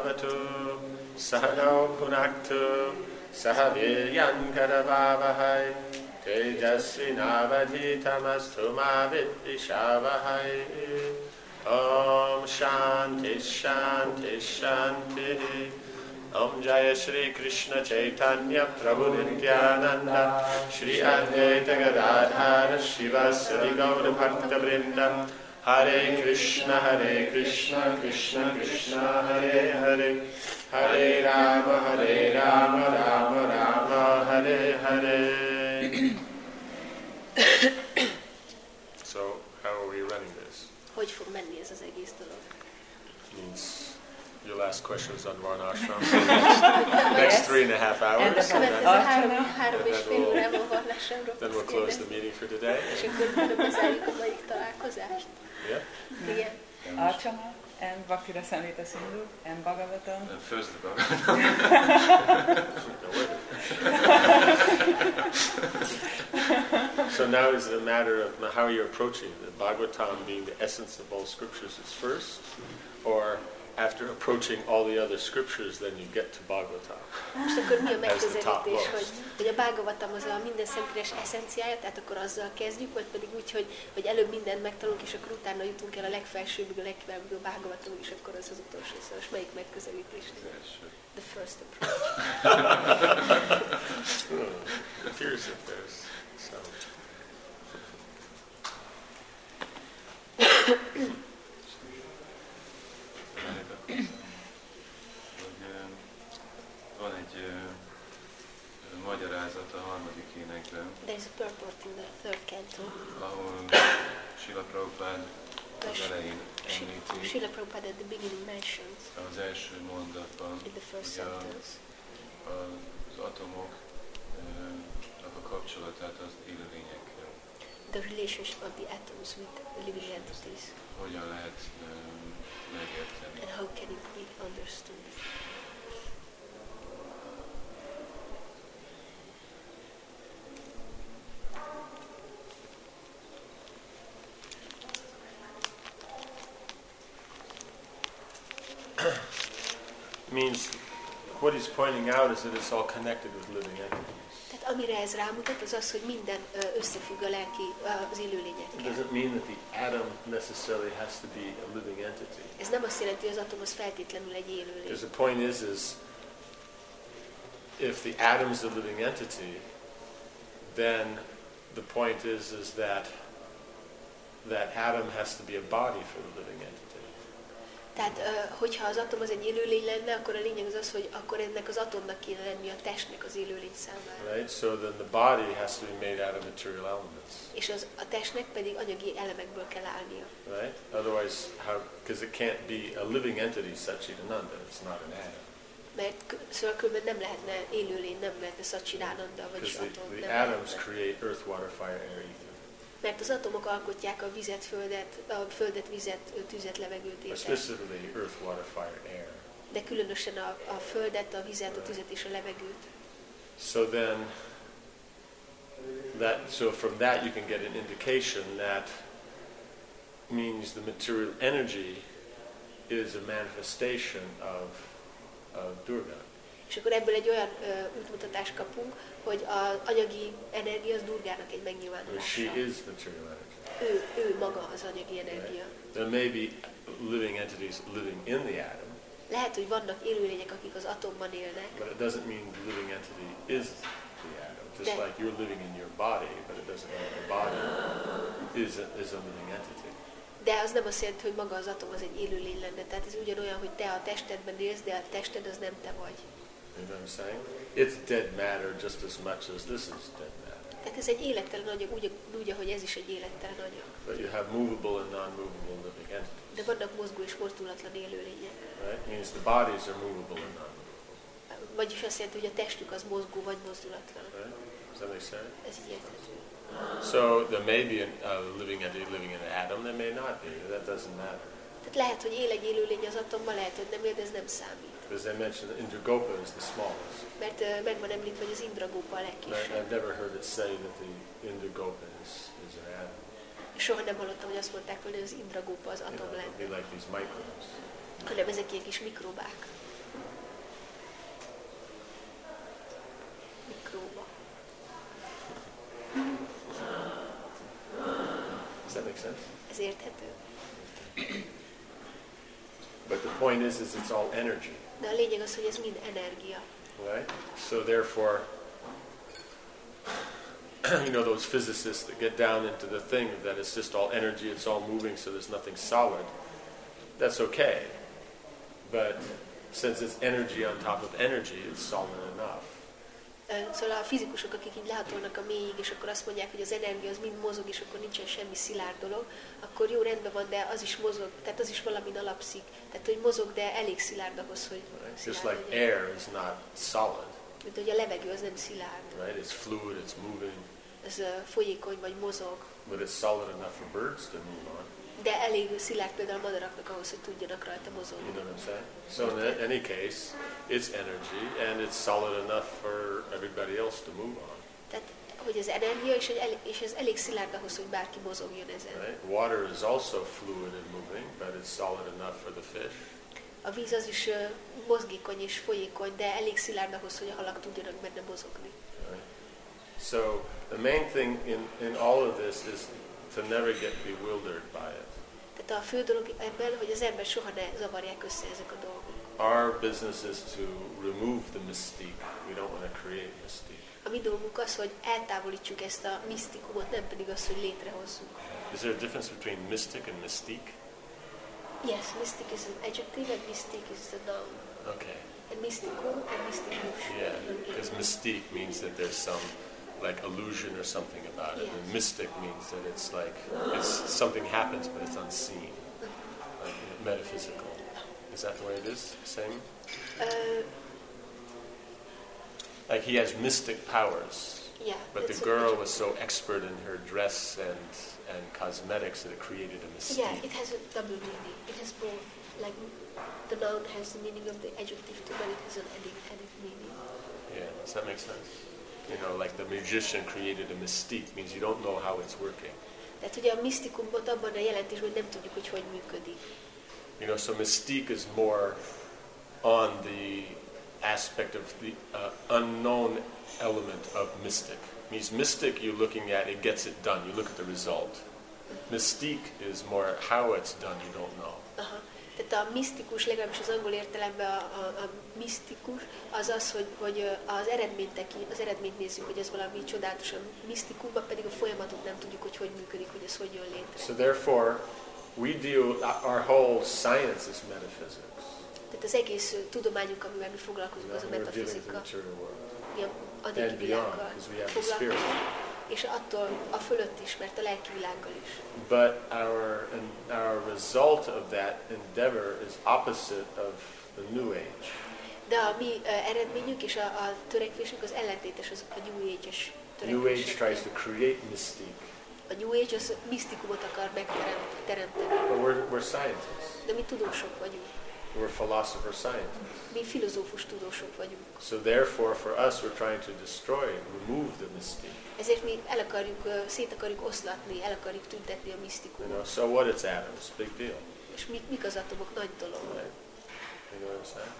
bhavatu Sahana punaktu Sahaviryan karavavahai Tejasvinavadhitamastu ma vidvishavahai Om Shanti Shanti Shanti Om Jaya Shri Krishna Chaitanya Prabhu Nityananda Shri Advaita Gadadhara Shivasari Gaura Bhakta Vrinda Hare Krishna Krishna Krishna Hare Hare Hare Rama Rama Rama Hare Hare. So how are we running this? Hogy fog menni ez az egész dolog? Means your last question was on Varnashram. Next 3.5 hours. And then we'll close the meeting for today. Yeah. Igen. Archana and Bhakti Rasamrita Sindhu and Bhagavatam. And first the Bhagavatam. So now is the matter of how you're approaching the Bhagavatam being the essence of all scriptures is first, or after approaching all the other scriptures, then you get to Bhagavatam. Most akkor mi a megközelítés, hogy a Bhagavatam az a minden szentírás eszenciája, tehát akkor azzal kezdjük, vagy pedig úgy, hogy előbb mindent megtanulunk, és akkor utána jutunk el a legfelsőbbig, a legkivább a Bhagavatam, és akkor az az utolsó. Szóval most melyik megközelítés? The first approach. It appears that there's some. Van egy magyarázat a harmadik énekben, There is a purport in the third canto, ahol Srila Prabhupád az elején említi, Srila Prabhupada at the beginning mentions az első mondatban, in the first hogy sentence az atomoknak a kapcsolatát az élőlényekkel. the relationship of the atoms with living entities Hogyan lehet megérteni? and how can it be understood. Means what he's pointing out is that it's all connected with living entities. Tehát amire ez rámutat, az az, hogy minden összefügg a lelki, az It élőlényekkel. doesn't mean that the atom necessarily has to be a living entity. Ez nem azt jelenti, hogy az atom az feltétlenül egy élőlény. Because the point is if the atom is a living entity, then the point is that atom has to be a body for the living entity. Tehát, hogyha az atom az egy élőlény lenne, akkor a lényeg az az, hogy akkor ennek az atomnak kéne lenni a testnek az élőlény számára. Right? So then the body has to be made out of material elements. És a testnek pedig anyagi elemekből kell állnia. Right? Otherwise, because it can't be a living entity, Satchidananda, it's not an atom. Mert szóval különben nem lehetne élőlény, nem lehetne Satchidananda, vagyis Because atom. the atoms create earth, water, fire, air, ether. Mert az atomok alkotják a vizet, földet, vizet, tüzet, levegőt, étert. Specifically earth, water, fire, air. De különösen a földet, a vizet, a tüzet és a levegőt. So then, so from that you can get an indication that means the material energy is a manifestation of Durga. És akkor ebből egy olyan útmutatást kapunk, hogy az anyagi energia az Durgának egy megnyilvánulása. She is material energy. Ő maga az anyagi energia. There may be living entities living in the atom. Lehet, hogy vannak élőlények, akik az atomban élnek. But it doesn't mean the living entity is the atom. Just like you're living in your body, but it doesn't mean the body is a living entity. De az nem azt jelenti, hogy maga az atom az egy élőlény lenne. Tehát ez ugyanolyan, hogy te a testedben élsz, de a tested az nem te vagy. You know what I'm saying? It's dead matter just as much as this is dead matter. Tehát ez egy élettelen anyag, úgy, ahogy ez is egy élettelen anyag. But you have movable and non-movable living entities. De vannak mozgó és mozdulatlan élőlények. Right? It means the bodies are movable and non-movable. Vagyis azt jelenti, hogy a testük az mozgó vagy mozdulatlan. Right? Does that make sense? Ez így érthető. So there may be a living entity living in an atom, there may not be. That doesn't matter. Tehát lehet, hogy él egy élőlény az atomban, lehet, hogy nem él, de ez nem számít. Because they mentioned Indragopa is the smallest. Mert meg van említve, hogy az Indragópa a legkisebb. I've never heard it say that the Indragopa is an atom. Soha nem hallottam, hogy azt mondták, hogy az Indragópa az atom It'd be lenne. like these microbes. Hanem ezek ilyen kis mikrobák. Mikróba. Does that make sense? Ez érthető? But the point is it's all energy. De a lényeg az, hogy ez mind energia. Right? So therefore, you know those physicists that get down into the thing that it's just all energy, it's all moving, so there's nothing solid. That's okay. But since it's energy on top of energy, it's solid enough. Szóval a fizikusok, akik így lehatolnak a mélyig, és akkor azt mondják, hogy az energia az mind mozog, és akkor nincsen semmi szilárd dolog, akkor jó, rendben van, de az is mozog, tehát az is valamin alapszik. Tehát, hogy mozog, de elég szilárd ahhoz, hogy Just szilárd like legyen. air is not solid. Mint hogy a levegő az nem szilárd. Right? It's fluid, it's moving. Ez folyékony vagy mozog. But it's solid enough for birds to move on. De elég szilárd például a madaraknak ahhoz, hogy tudjanak rajta mozogni. You know what I'm saying? So in any case, it's energy and it's solid enough for everybody else to move on. Tehát, hogy ez energia, és ez elég szilárd ahhoz, hogy bárki mozogjon ezen. Right? Water is also fluid and moving, but it's solid enough for the fish. A víz az is mozgékony és folyékony, de elég szilárd ahhoz, hogy a halak tudjanak benne mozogni. Right? So the main thing in all of this is to never get bewildered by it. Tehát a fő dolog ebben, hogy az ember soha ne zavarják össze ezek a dolgok. Our business is to remove the mystique. We don't want to create mystique. A mi dolgunk az, hogy eltávolítsuk ezt a misztikumot, nem pedig az, hogy létrehozzuk. Is there a difference between mystic and mystique? Yes, mystic is an adjective and mystic is the noun. Okay. And mysticum and mysticus. Yeah, because mystique means that there's some like illusion or something about it. Yes. And mystic means that it's like something happens but it's unseen, like metaphysical. Is that the way it is? Same? Like he has mystic powers, Yeah, but the it's girl was so expert in her dress and cosmetics that it created a mystique. Yeah, it has a double meaning. It has both. Like the noun has the meaning of the adjective too, but it has an added meaning. Yeah, does that make sense? You know, like the magician created a mystique, means you don't know how it's working. Tehát ugye a misztikumot abban a jelentésben nem tudjuk, hogy működik. You know, so mystique is more on the aspect of the unknown element of mystic. Means mystic, you're looking at, it gets it done. You look at the result. Mystique is more how it's done, you don't know. Aha. Tehát a misztikus, legalábbis az angol értelemben a misztikus, az az, hogy az eredményt nézzük, hogy ez valami csodálatosan misztikumban, pedig a folyamatot nem tudjuk, hogy működik, hogy ez hogy jön létre. So therefore, we deal, our whole science is metaphysics. Tehát az egész tudományunk, amivel mi foglalkozunk, az a We're dealing with the metafizika. material world. Mi a And anyagi beyond, világgal because we have the spirit. foglalkozunk, és attól a fölött is, mert a lelki világgal is. But our result of that endeavor is opposite of the New Age. De a mi eredményünk és a törekvésünk az ellentétes az a New Age-es New Age tries törekvésekkel. to create mystique. A New Age az misztikumot akar megteremteni. But we're scientists. De mi tudósok vagyunk. We're philosopher scientists. Mi filozófus tudósok vagyunk. So therefore, for us, we're trying to destroy, remove the mystique. Ezért mi szét akarjuk oszlatni, el akarjuk tüntetni a You misztikumot. know, so what? It's atoms, big deal. És mik az atomok? Nagy dolog. Right? You know what I'm saying?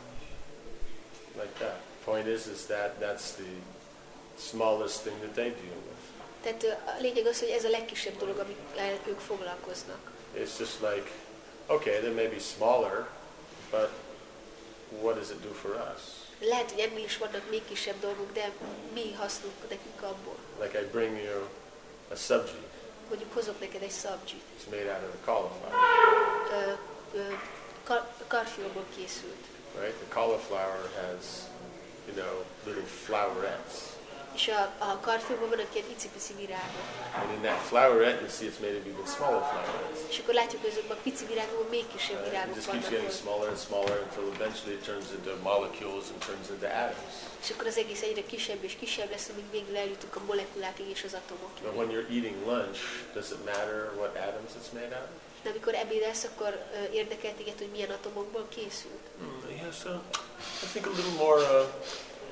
Like that. Point is that's the smallest thing that they deal with. Tehát a lényeg az, hogy ez a legkisebb dolog, amivel ők foglalkoznak. It's just like, okay, they may be smaller, but what does it do for us? Lehet, hogy ennél is vannak még kisebb dolgok, de mi hasznunk nekünk abból. Like I bring you a subji. Mondjuk hozok neked egy szabdzsit. It's made out of the cauliflower, Karfiolból készült. right? The cauliflower has, you know, little flowerets. És a karfiolban vannak ilyen icipici virágok. And in that flowerette, you see it's made of even smaller flowerets. És akkor látjuk, hogy azokban a pici virágokban még kisebb It virágok just keeps vannak. getting smaller and smaller until eventually it turns into molecules and turns into atoms. És akkor az egész egyre kisebb és kisebb lesz, amíg végül eljutunk a molekulákig és az atomokig. But when you're eating lunch, does it matter what atoms it's made out of? De amikor ebédelsz, akkor érdekel téged, hogy milyen atomokból készült. Yes, I think a little more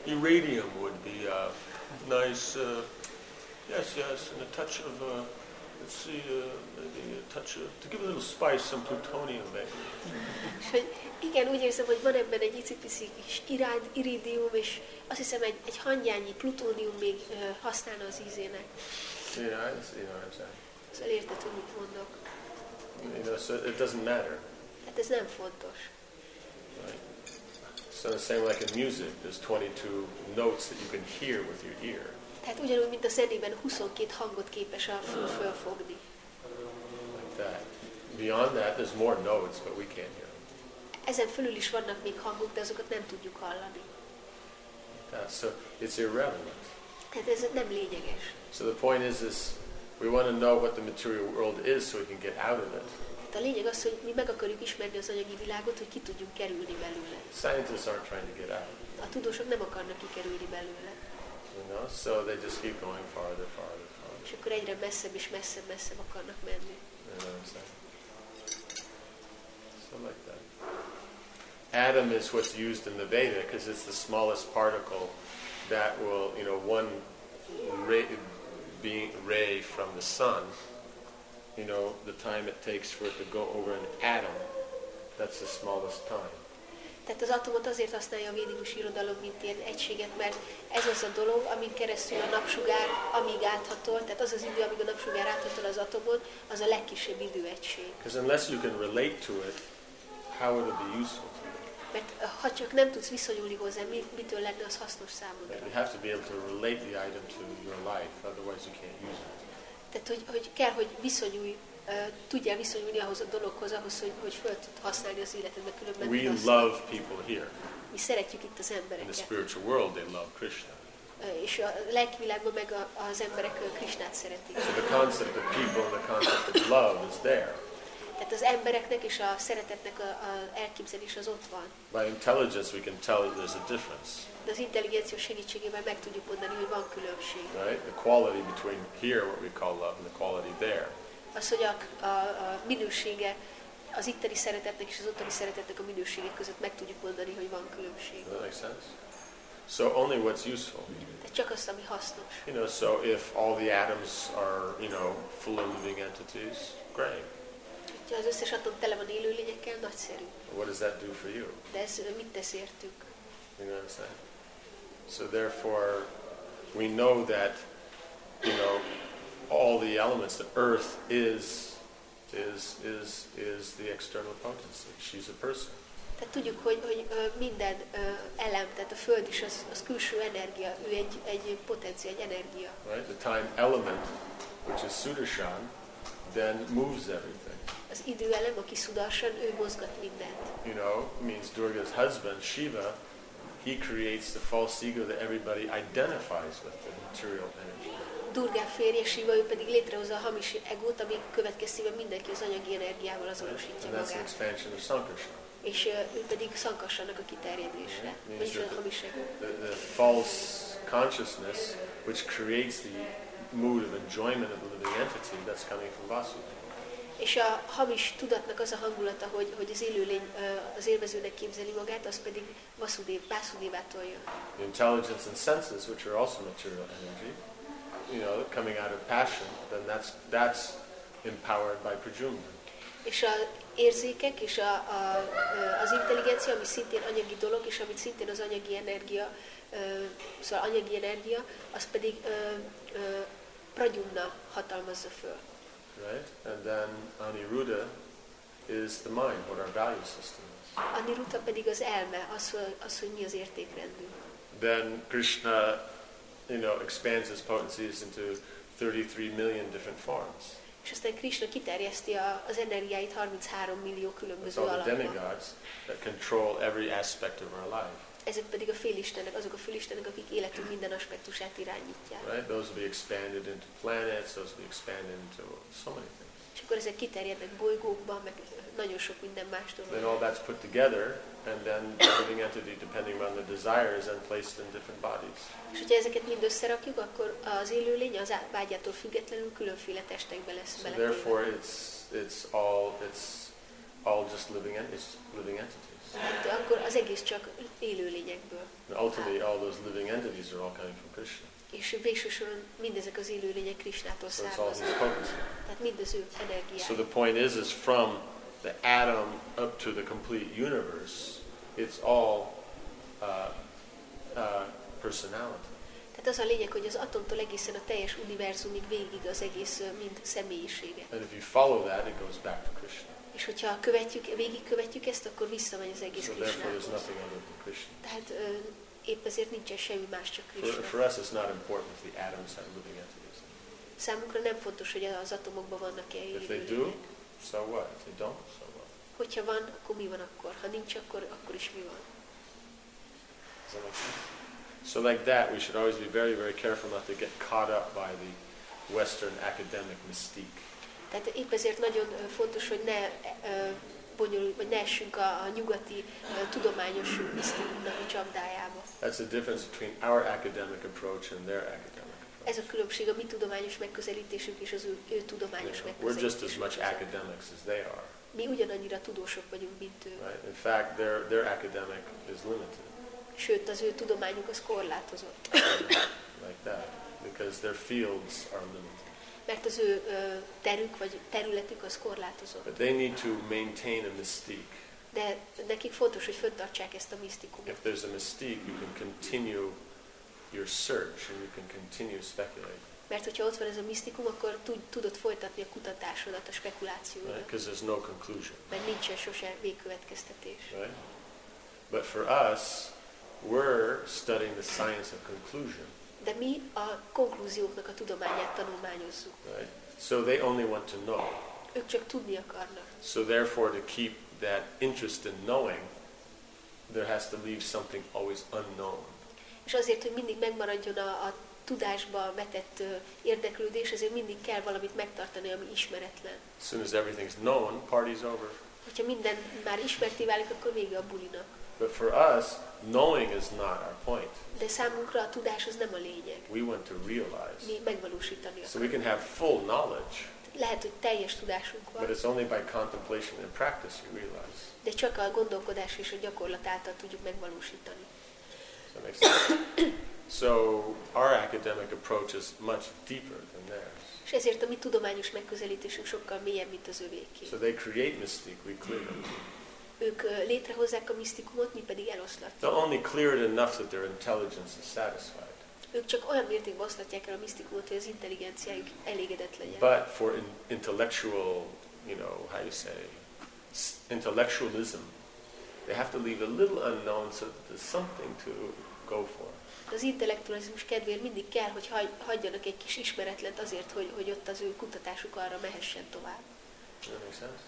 uranium would be nice. Yes, and a touch of let's see, maybe a touch of, to give a little spice, some plutonium maybe. És hogy igen, úgy érzem, hogy van ebben egy icipici kis iridium, és azt hiszem egy hangyányi plutónium még használna az ízének. Szóval érted, hogy mit mondok. So it doesn't matter. Hát ez nem fontos. Right? So the same like in music, there's 22 notes that you can hear with your ear. Tehát ugyanúgy, mint a zenében 22 hangot képes a fül fölfogni. Like that. Beyond that, there's more notes, but we can't hear them. Ezen fölül is vannak még hangok, de azokat nem tudjuk hallani. So it's irrelevant. Tehát ez nem lényeges. So the point is we want to know what the material world is so we can get out of it. Tehát a lényeg az, hogy mi meg akarjuk ismerni az anyagi világot, hogy ki tudjunk kerülni belőle. Scientists aren't trying to get out. A tudósok nem akarnak kikerülni belőle. You know, so they just keep going farther. És akkor egyre messzebb és messzebb akarnak menni. You know what I'm saying? So like that. Atom is what's used in the Veda because it's the smallest particle that will, one ray from the sun, the time it takes for it to go over an atom, that's the smallest time. Tehát az atomot azért használja a védikus irodalom, mint ilyen egységet, mert ez az a dolog, amin keresztül a napsugár amíg áthatol, tehát az az idő, amíg a napsugár áthatol az atomon, az a legkisebb időegység. Because unless you can relate to it, how would it be useful to you? Mert ha csak nem tudsz viszonyulni hozzá, mitől lenne az hasznos számodra? You have to be able to relate the item to your life, otherwise you can't use it. Tehát, hogy kell, hogy tudjál viszonyulni ahhoz a dologhoz, hogy föl tud használni az életedbe, különben We love people here. Mi szeretjük itt az In the embereket. spiritual world, they love Krishna. És a lelkivilágban meg az emberek Krisnát szeretik. So the concept of people and the concept of love is there. Tehát az embereknek és a szeretetnek a elképzelés az ott van. By intelligence, we can tell that there's a difference. De az intelligencia segítségével meg tudjuk mondani, hogy van különbség. Right? The quality between here, what we call love, and the quality there. Az, hogy a minősége az itteni szeretetnek és az ottani szeretetnek a minősége között meg tudjuk mondani, hogy van különbség. Does that make sense? So only what's useful. De csak azt, ami hasznos. So if all the atoms are, full of living entities, great. Ha az összes atom tele van élőlényekkel, nagyszerű. What does that do for you? De ez mit tesz értünk? You know what I'm saying? So therefore, we know that, all the elements, the earth is the external potency. She's a person. Tehát tudjuk, hogy minden elem, tehát a Föld is az külső energia, ő egy potencia, egy energia. Right? The time element, which is Sudarshan, then moves everything. Az időelem, aki Sudarshan, ő mozgat mindent. Means Durga's husband, Shiva, he creates the false ego that everybody identifies with, the material energy. Durga férje, Shiva, ő pedig létrehozza a hamis egót, ami következtében mindenki az anyagi energiával azonosítja And that's an magát. expansion of Sankarshan. És ő pedig Sankarshannak a kiterjedése, vagyis a hamis egó. The false consciousness, which creates the mood of enjoyment of the living entity, that's coming from Vasudeva. És a hamis tudatnak az a hangulata, hogy az élőlény az élvezőnek képzeli magát, az pedig Vásudévától jön. The intelligence and senses, which are also material energy, coming out of passion, then that's empowered by Pradyumna. És az érzékek és az intelligencia, ami szintén anyagi dolog, és amit szintén az anyagi energia, szóval anyagi energia, az pedig Pradyumna hatalmazza föl. Right? And then Aniruddha is the mind, what our value system is. Aniruddha pedig az elme, az, hogy mi az értékrendünk. Then Krishna, expands his potencies into 33 million different forms. És aztán Krishna kiterjeszti az energiáit 33 millió különböző It's all the alakba. demigods that control every aspect of our life. Ezek pedig a félistenek, azok a félistenek, akik életünk minden aspektusát irányítják. Right? Those will be expanded into planets, those will be expanded into so many things. És akkor ezek kiterjednek bolygókba, meg nagyon sok minden más dolog. Then all that's put together, and then the living entity, depending on the desires, and placed in different bodies. És hogyha ezeket mind összerakjuk, akkor az élőlény az vágyától függetlenül különféle testekbe lesz So beletéve. therefore, it's all just living entities. Hát akkor az egész csak élőlényekből. And ultimately, all those living entities are all coming from Krishna. És végső soron mindezek az élőlények Krisnától So it's all his származnak. potency. Tehát mind az ő energiája. So the point is from the atom up to the complete universe, it's all personality. Tehát az a lényeg, hogy az atomtól egészen a teljes univerzumig végig az egész mind személyisége. And if you follow that, it goes back to Krishna. És hogyha végigkövetjük ezt, akkor visszamegy az egész So therefore there's Krisnához. nothing other than Krishna. Tehát épp ezért nincsen semmi más, csak Krishna. For us it's not important if the atoms have living entities. Számunkra nem fontos, hogy az atomokban vannak-e If they do, élőlények. so what? If they don't, so what? Hogyha van, akkor mi van akkor? Ha nincs, akkor is mi van? Does that make sense? So like that, we should always be very, very careful not to get caught up by the Western academic mystique. Tehát épp ezért nagyon fontos, hogy ne vagy ne essünk a nyugati tudományos misztikumnak a csapdájába. That's the difference between our academic approach and their academic approach. Ez a különbség a mi tudományos megközelítésünk és az ő tudományos We're just megközelítésünk as much között. academics as they are. Mi ugyanannyira tudósok vagyunk, mint ő. Right? In fact, their academic is limited. Sőt, az ő tudományuk az korlátozott. Like that. Because their fields are limited. Mert az ő terük vagy területük az korlátozott. But they need to maintain a mystique. De nekik fontos, hogy fenntartsák ezt a misztikumot. If there's a mystique, you can continue your search and you can continue speculating. Mert hogyha ott van ez a misztikum, akkor tudod folytatni a kutatásodat, a spekulációdat. Right? Because there's no conclusion. Mert nincsen sose végkövetkeztetés. Right? But for us, we're studying the science of conclusion. De mi a konklúzióknak a tudományát tanulmányozzuk. Right? So they only want to know. Ők csak tudni akarnak. So therefore, to keep that interest in knowing, there has to leave something always unknown. És azért, hogy mindig megmaradjon a tudásba vetett érdeklődés, ezért mindig kell valamit megtartani, ami ismeretlen. As soon as everything's known, party's over. Hogyha minden már ismerté válik, akkor vége a bulinak. But for us, knowing is not our point. De számunkra a tudás az nem a lényeg. We want to realize. Mi megvalósítani So we akarunk. can have full knowledge, Lehet, hogy teljes tudásunk but van, it's only by contemplation and practice you realize. de csak a gondolkodás és a gyakorlat által tudjuk megvalósítani. Does that make sense? So our academic approach is much deeper than theirs. És ezért a mi tudományos megközelítésünk sokkal mélyebb, mint az övéké. So they create mystique, we clear it. Ők létrehozzák a misztikumot, mi pedig eloszlatjuk. They'll only clear it enough that their intelligence is satisfied. Ők csak olyan mértékben oszlatják el a misztikumot, hogy az intelligenciájuk elégedett legyen. But for intellectual, how you say, intellectualism, they have to leave a little unknown so that there's something to go for. Az intellektualizmus kedvéért mindig kell, hogy hagyjanak egy kis ismeretlent azért, hogy ott az ő kutatásuk arra mehessen tovább. Does that make sense?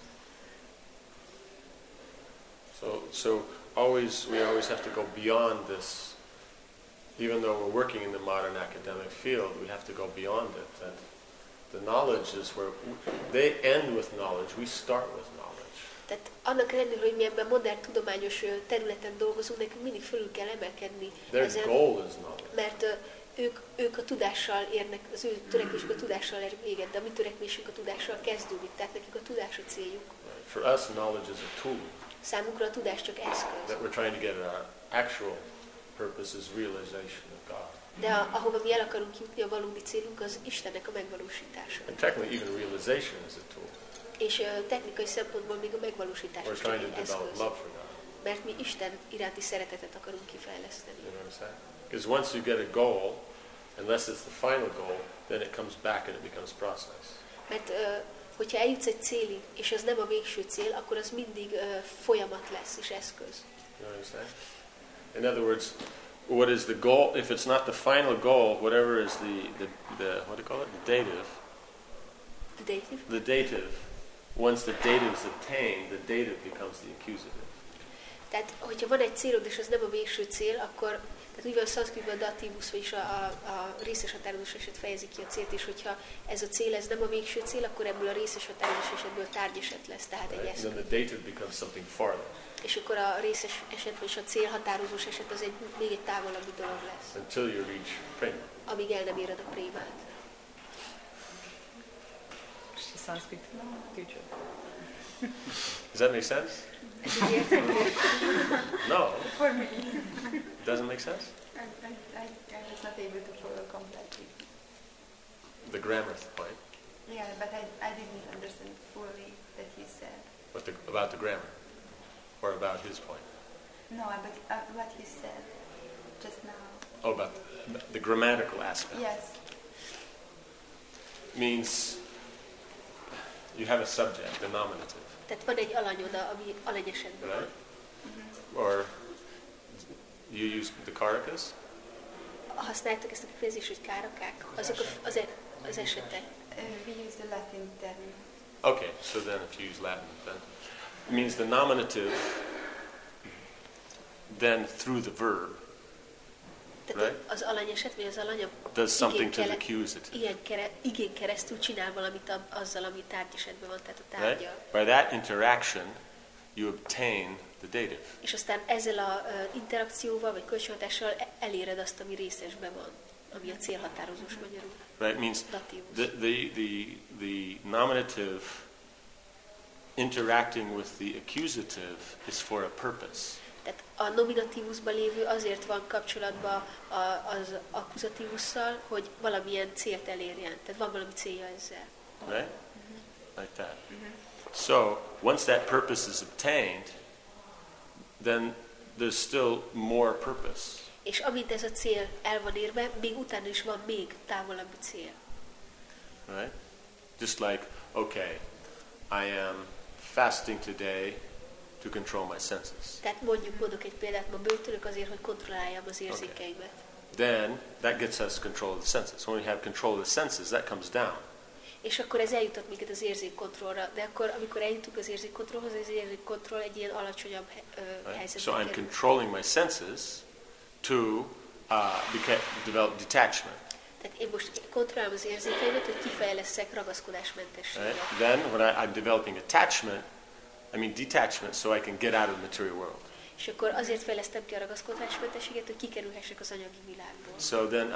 So we always have to go beyond this. Even though we're working in the modern academic field, we have to go beyond it. That the knowledge is where they end with knowledge, we start with knowledge. Tehát annak ellenére, hogy mi ebben modern tudományos területen dolgozunk, nekünk mindig fölül kell emelkedni Their ezen, goal is knowledge. mert ők a tudással érnek, az ő törekvésük a tudással ér véget, de a mi törekvésünk a tudással kezdődik, tehát nekik a tudás a céljuk. For us, knowledge is a tool. Számunkra a tudás csak eszköz. That we're trying to get at our actual purpose is realization of God. De ahova mi el akarunk jutni, a valódi célunk az Istennek a megvalósítása. And technically, even realization is a tool. És technikai szempontból még a megvalósítás We're is csak trying to egy develop eszköz. love for God. Mert mi Isten iránti szeretetet akarunk kifejleszteni. You know what I'm saying? Because once you get a goal, unless it's the final goal, then it comes back and it becomes process. Mert hogyha eljutsz egy célig, és az nem a végső cél, akkor az mindig folyamat lesz és eszköz. You know what I'm saying? In other words, what is the goal? If it's not the final goal, whatever is the what do you call it? The dative. The dative? The dative. Once the dative is attained, the dative becomes the accusative. Tehát, hogyha van egy célod, és az nem a végső cél, akkor, tehát úgy van a szanszkritban a datívusz, vagyis a részes határozós eset fejezi ki a célt, és hogyha ez a cél, ez nem a végső cél, akkor ebből a részes határozós esetből tárgyeset lesz, tehát egy Right? eszköz. Then the dative becomes something farther. És akkor a részes eset, vagy a célhatározós eset az még egy távolabbi dolog lesz, Until you reach prema. amíg el nem éred a prémát. Sanskrit teacher. Does that make sense? No. For me. Doesn't make sense? I was not able to follow completely. The grammar point. Yeah, but I didn't understand fully that he said. About the grammar? Or about his point? No, but what he said just now. Oh, about the grammatical aspect. Yes. Means you have a subject, a nominative. Tehát van egy alanyod, ami alany esetben van. Right? Or you use the karakas? Használtak ezt a kifejezést, hogy kárakák? Azok az esetek. We use the Latin term. Okay, so then if you use Latin, then it means the nominative, then through the verb, Tehát right? az alanyeset, vagy az alany does something to the accusative. igén keresztül csinál valamit azzal, ami tárgyesetben van, tehát a Right? tárgyal. By that interaction, you obtain the dative. És aztán ezzel az interakcióval, vagy kölcsönhatással eléred azt, ami részesben van, ami a célhatározós magyarul. Right? Means the nominative interacting with the accusative is for a purpose. Tehát a nominatívusban lévő azért van kapcsolatban az akkuzatívusszal, hogy valamilyen célt elérjen. Tehát van valami célja ezzel. Right? Like that. So, once that purpose is obtained, then there's still more purpose. És amint ez a cél el van érve, még utána is van még távolabbi cél. Right? Just like, okay, I am fasting today to control my senses. Tehát mondok egy példát, ma bőtölök azért, hogy kontrolláljam az érzékeimet. Then that gets us control of the senses. When we have control of the senses, that comes down. És akkor ez eljutott minket az érzékkontrollra, de akkor, amikor eljutunk az érzékkontrollhoz, az érzékkontroll egy ilyen alacsonyabb helyzetbe So I'm kerül. controlling my senses to develop detachment. Tehát én most kontrollálom az érzékeimet, hogy kifejlesszek ragaszkodásmentességet. Right? Then when I'm developing detachment, so I can get out of the material world. És akkor azért fejlesztem ki a ragaszkodásmentességet, hogy kikerülhessek az anyagi világból. So then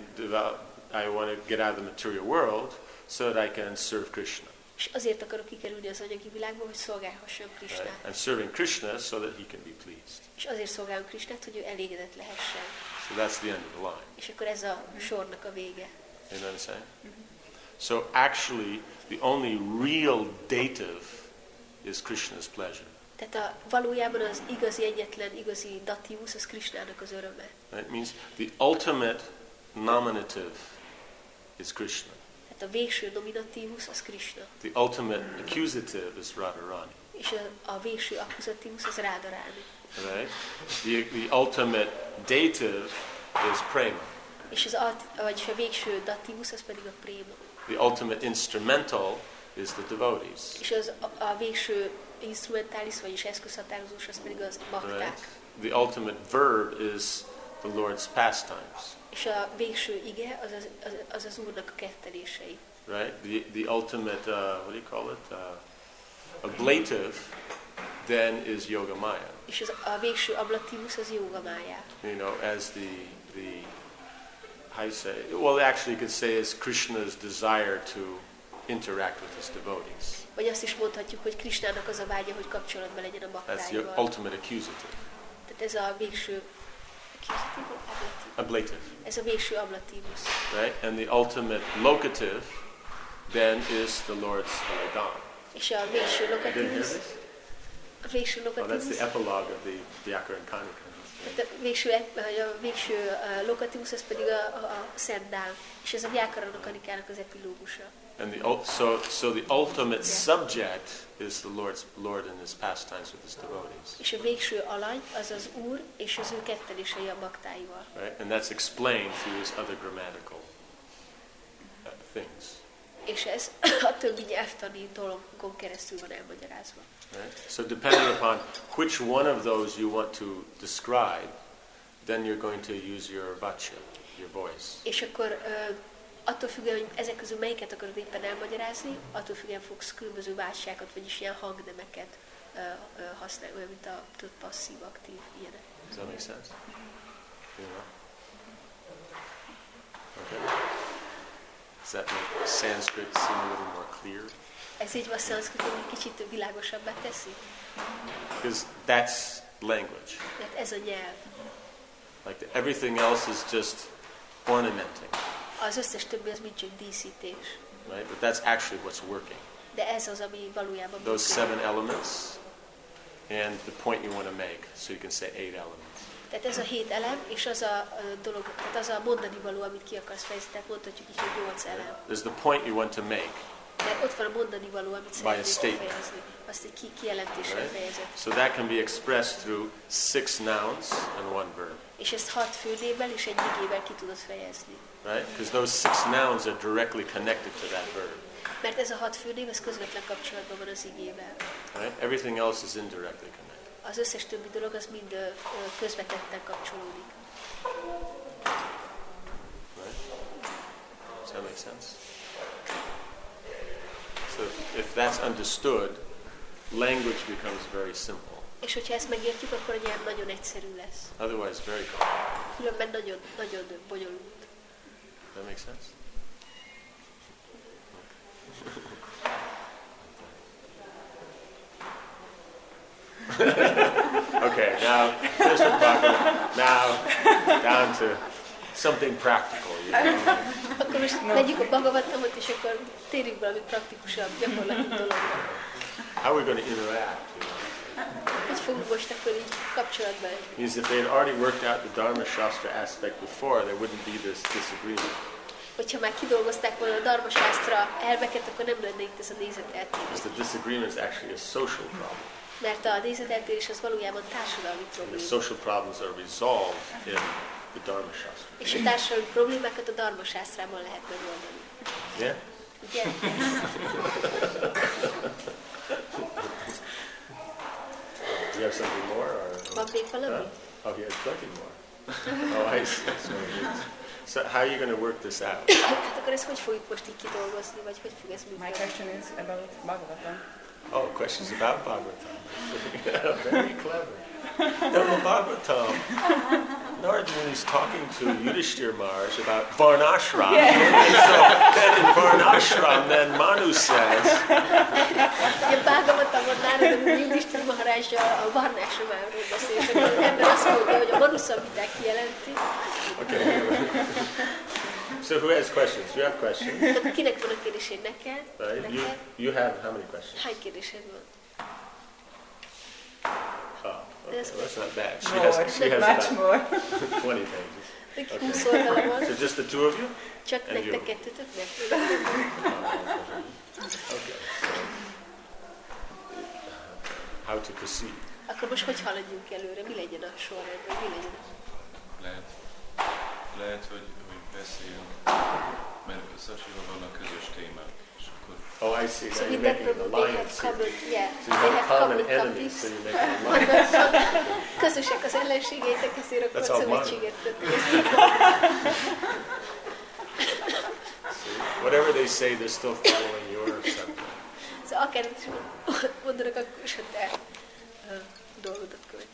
I want to get out of the material world so that I can serve Krishna. És azért akarok kikerülni az anyagi világból, hogy szolgálhassam Krisnát. Right? I'm serving Krishna so that he can be pleased. És azért szolgálom Krisnát, hogy ő elégedett lehessen. So that's the end of the line. És akkor ez a sornak a vége. You know what I'm saying? So actually, the only real dative is Krishna's pleasure. Tehát valójában az egyetlen igazi datívusz, az Krisnának az öröme. It means the ultimate nominative is Krishna. Tehát a végső nominatívusz az Krisna. The ultimate accusative is Radharani. És a végső akkuzatívusz az Radharani. Right? The ultimate dative is prema. És vagyis a végső datívusz az pedig a préma. The ultimate instrumental is the devotees. És a végső instrumentális, vagyis eszközhatározós, az pedig az bakták. Right? The ultimate verb is the Lord's pastimes. És a végső ige az Úrnak a kettelései. Right? The ultimate, what do you call it? Ablative then is Yoga Maya. És a végső ablatívusz az Yoga Maya. You know, as the how you say? Well, actually, you could say is Krishna's desire to interact with his devotees. Vagy azt is mondhatjuk, hogy Krisnának az a vágya, hogy kapcsolatban legyen a That's baktáival. the ultimate accusative. Tehát ez a végső Ablative. Ez a végső ablatívusz. Right? And the ultimate locative then is the Lord's Vaidam. És a végső lokatívusz. A végső Oh, lokatívusz. that's the epilogue of the Vyakara and Kanika. Tehát a végső lokatívusz, ez pedig a Szent Dál. És ez a Vyakara Kanikának az epilógusa. And so the ultimate subject is the Lord and his pastimes with his devotees. És a végső alany az az Úr és az ő kettelései a baktáival. Right? And that's explained through his other grammatical things. És ez a többi nyelvtani dolgokon keresztül van elmagyarázva. Right? So depending upon which one of those you want to describe, then you're going to use your vachya, your voice. És akkor attól függően, hogy ezek közül melyiket akarod éppen elmagyarázni, attól függően fogsz különböző válságokat, vagyis ilyen hangnemeket használni, olyan, mint a passzív, aktív, ilyenek. Does that make sense? You know? Okay. Does that make Sanskrit seem a little more clear? Ez így a szanszkritot egy kicsit világosabbá teszi? Because that's language. Mert ez a nyelv. Like everything else is just ornamenting, Az összes többi az mind csak díszítés. right? But that's actually what's working. De ez az, ami valójában Those működik. 7 elements and the point you want to make, so you can say 8 elements. Tehát ez a 7 elem, és az a dolog, tehát az a mondani való, amit ki akarsz fejezni, tehát mondhatjuk így, hogy 8 elem. There's the point you want to make, Mert ott van a mondani való, amit szeretnél statement. fejezni. Azt egy kijelentésre right? fejezed. So that can be expressed through 6 nouns and 1 verb, És ezt 6 főnévvel és egy igével ki tudod fejezni. right? Because those 6 nouns are directly connected to that verb, Mert ez a 6 főnév, ez közvetlen kapcsolatban van az igével. right? Everything else is indirectly connected. Az összes többi dolog az mind közvetetten kapcsolódik. Right? Does that make sense? So if that's understood, language becomes very simple. És hogyha ezt megértjük, akkor a nyelv nagyon egyszerű lesz. Otherwise, very complicated. Különben nagyon, nagyon bonyolult. Does that make sense? Okay, now here's the problem. Now down to something practical. You know? Akkor most vegyük a Bhagavatamot, és akkor térjünk valami praktikusabb, gyakorlati dologra. How are we going to interact? You know? Hogy fogunk most akkor így kapcsolatban? Means if they had already worked out the Dharma Shastra aspect before, there wouldn't be this disagreement. Hogyha már kidolgozták volna a Dharma Shastra elveket, akkor nem lenne itt ez a nézeteltérés. Because the disagreement is actually a social problem. Mert a nézeteltérés az valójában társadalmi And the probléma. social problems are resolved in the Dharma Shastra. És a társadalmi problémákat a Dharma Shastrában lehet megoldani. Yeah? Ugye? Do you have something more? Or? Van még valami? Oh, he has plenty more. Oh, I see. So how are you going to work this out? Hát akkor ezt hogy fogjuk most így kidolgozni, vagy hogy fog ez My működni? question is about Bhagavatam. Oh, questions about Bhagavatam. Very clever. No, Bhagavatam. Narada is talking to Yudhishthira Maharaj about Varnashram. And so then in Varnashram, then Manu says, Ugye Bhagavatamon Nárada Yudhishthira Maharaj a Varnashramról beszél, és akkor ebben azt mondja, hogy a Manuszamhiták kijelenti. okay. So who has questions? You have questions? Tehát kinek van a kérdésed? Neked? Right? Neked? You have how many questions? Hány kérdésed van? Oh, okay. That's Well, that's not bad. She More, has much about more. 20 pages. Neki 20 oldala van, So just the two of you? csak And nektek you. kettőtöknek. Okay. How to proceed? Akkor most hogy haladjunk előre? Mi legyen a sorrend? Vagy mi legyen? Lehet, hogy beszéljünk, mert Sacsival vannak közös témák, és akkor Oh, I see. So Now you're with that making an problem they have alliance common, here. yeah, So you they have have common common enemies, topics. so you make an alliance. Közösek az ellenségeitek, ezért akkor That's all szövetséget kötnek. See? Whatever they say, they're still following your subject. Szóval akármit is mondanak, akkor is a te dolgodat követik.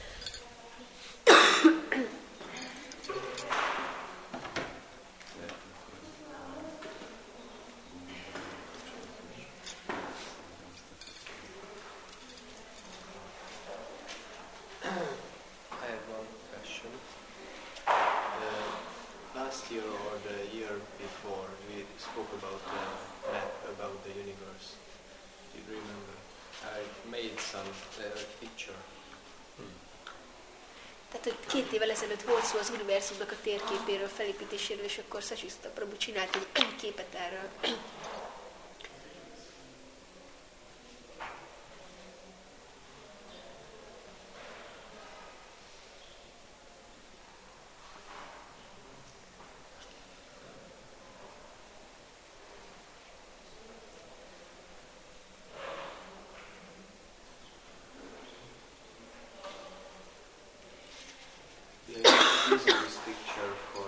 I have one question. Last year or the year before, we spoke about the map about the universe. Do you remember? I made some picture. Tehát, hogy 2 évvel ezelőtt volt szó az univerzumnak a térképéről, felépítéséről, és akkor Sacsiszta Prabhu csinált egy képet erről. Using this picture for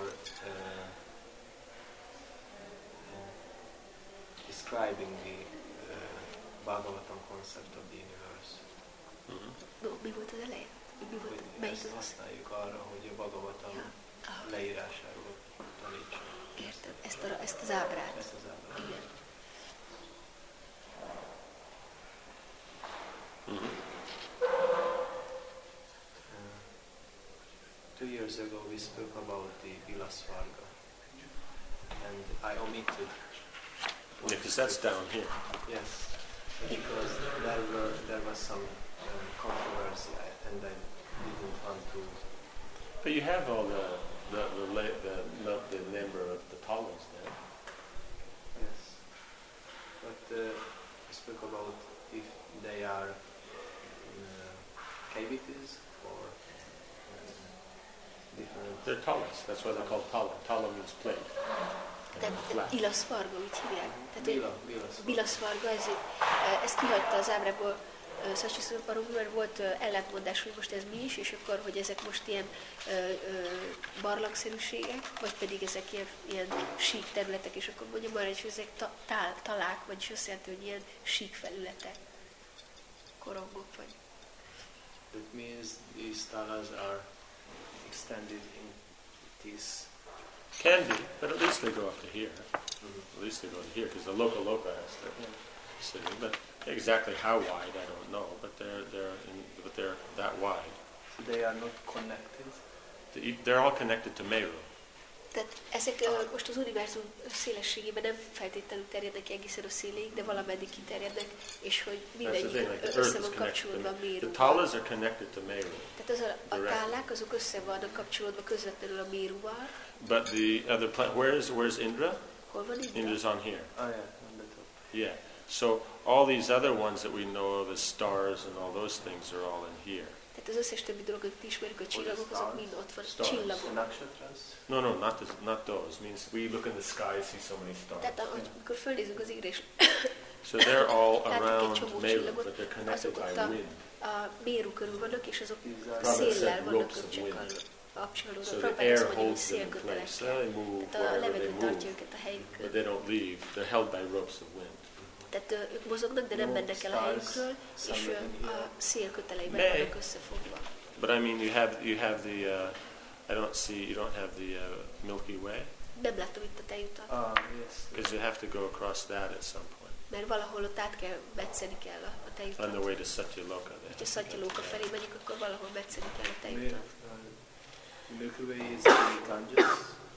describing the Bhagavatam concept of the universe. No, mi volt az elején? Mi volt? Hogy Melyik ezt az? használjuk arra, hogy a Bhagavatam leírásáról tanítsunk. Értem, ezt az ábrát. Ezt az ábrát. Igen. 2 years ago we spoke about the Vilasvarga, and I omitted. Yeah, because that's down here. Yes, because there was some controversy, and I didn't want to. But you have all the number of the talas there. Yes, but I spoke about if they are cavities or different. They're talas. That's why they're called tala. Tala means plate. Tehát Ilaszvarga, úgy hívják. Vilasvarga. Bilaszvarga, ezt kihagyta az ábrából Sacsi Barom, mert volt ellentmondás, hogy most ez mi is, és akkor, hogy ezek most ilyen barlangszerűségek, vagy pedig ezek ilyen sík területek, és akkor mondja már, hogy ezek talák, vagyis azt jelenti, hogy ilyen sík felületek, korongok vagy. That means these talas are extended in this. Can be, but at least they go up to here. At least they go to here, because the local has to city. But exactly how wide, I don't know. But they're that wide. So they are not connected. They're all connected to Meru. Tehát ezek most az univerzum szélességében nem feltétlenül terjednek ki egészen a széléig, de valameddig kiterjednek, és hogy mindegyik össze van kapcsolódva a Méruval. The talas are connected to Meru. Tehát a tálák azok össze vannak kapcsolódva közvetlenül a Méruval. But the other where's Indra? Hol van Indra? Indra's on here. Oh yeah, on the top. Yeah. So all these other ones that we know, the stars and all those things, are all in here. Tehát az összes többi dolog, amit ismerjük, a csillagok, azok mind ott van. Stars. Csillagok. Nakshatras. No, not those. It means we look in the sky, see so many stars. Tehát amikor fölnézünk az égre, és So they're all látunk egy around csomó Meru, csillagot, but they're connected azok by ott wind. a Méru körül vannak, és azok Prophet széllel said vannak ropes of wind. kapcsolódva. So the Prabhupád air azt mondja, hogy holds them in place. So szélkötelekkel. they move Tehát a wherever they levegő move, tartja őket a helyükön. but they don't leave. They're held by ropes of wind. Tehát ők mozognak, de nem mennek el a helyükről, és a szél köteleiben vannak összefogva. But I mean, you have the you don't have the Milky Way, Nem látom itt a tejutat, Yes. because you have to go across that at some point mert valahol ott át kell, metszeni kell a on the tejutat. way to Satyaloka. Ha Szatyalóka felé megyünk, akkor valahol metszeni kell a tejutat. Milky Way is the Ganges.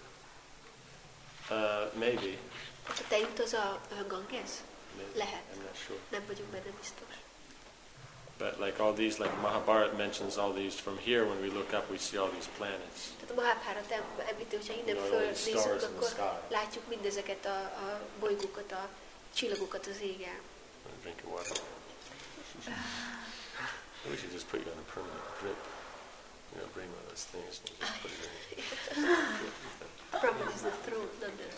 Maybe. Hát a tejut az a Ganges? Lehet. I'm not sure. Nem vagyunk benne biztos. But like all these, like Mahabharata mentions all these from here. When we look up, we see all these planets. Tehát a Mahabharata említi, hogyha innen You know, fölnézünk, stars in the akkor sky. látjuk mindezeket a bolygókat, a csillagokat az égen. Drink your water. We should just put you on a permanent drip. You know, bring one of those things and just put it in. Problem is the throne, not the...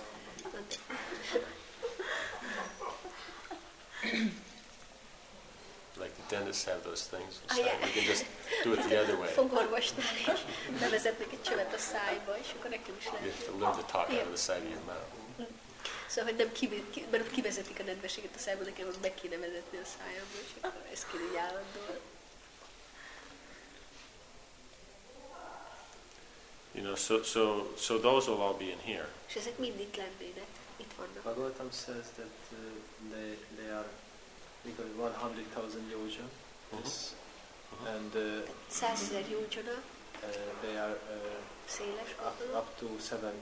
Like the dentists have those things. Yeah. We can just do it the other way. Fogorvosnál is bevezetnek egy csövet a szájba, és akkor nekem is You lehet. have to learn to talk out of the side of your mouth. Szóval, hogy nem mert ott kivezetik a nedvességet a szájba, nekem meg meg kéne vezetni a szájamba, és akkor ez kéne így állandóan. You know, so those will all be in here. És ezek mind itt lennének, itt vannak. Bhagavatam says that they are because 100,000 yoja, and 100 000 jódzsana, they are széles, up to 70,000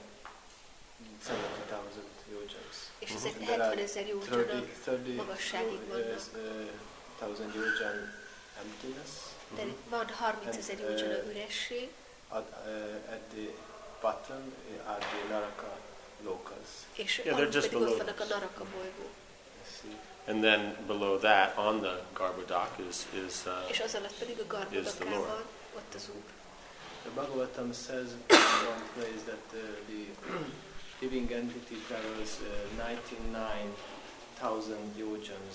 yojans. és ezek 70 000 jódzsana magasságig vannak. 30,000 yojan emptiness. De van 30 000 jódzsana üresség, At the bottom are the Naraka locals. és Yeah, alul just pedig ott below vannak a this. Naraka bolygó. And then below that, on the Garbhodak, És az alatt pedig a Garbhodakában ott az Úr. The Bhagavatam says in one place that the living entity travels 99,000 yojans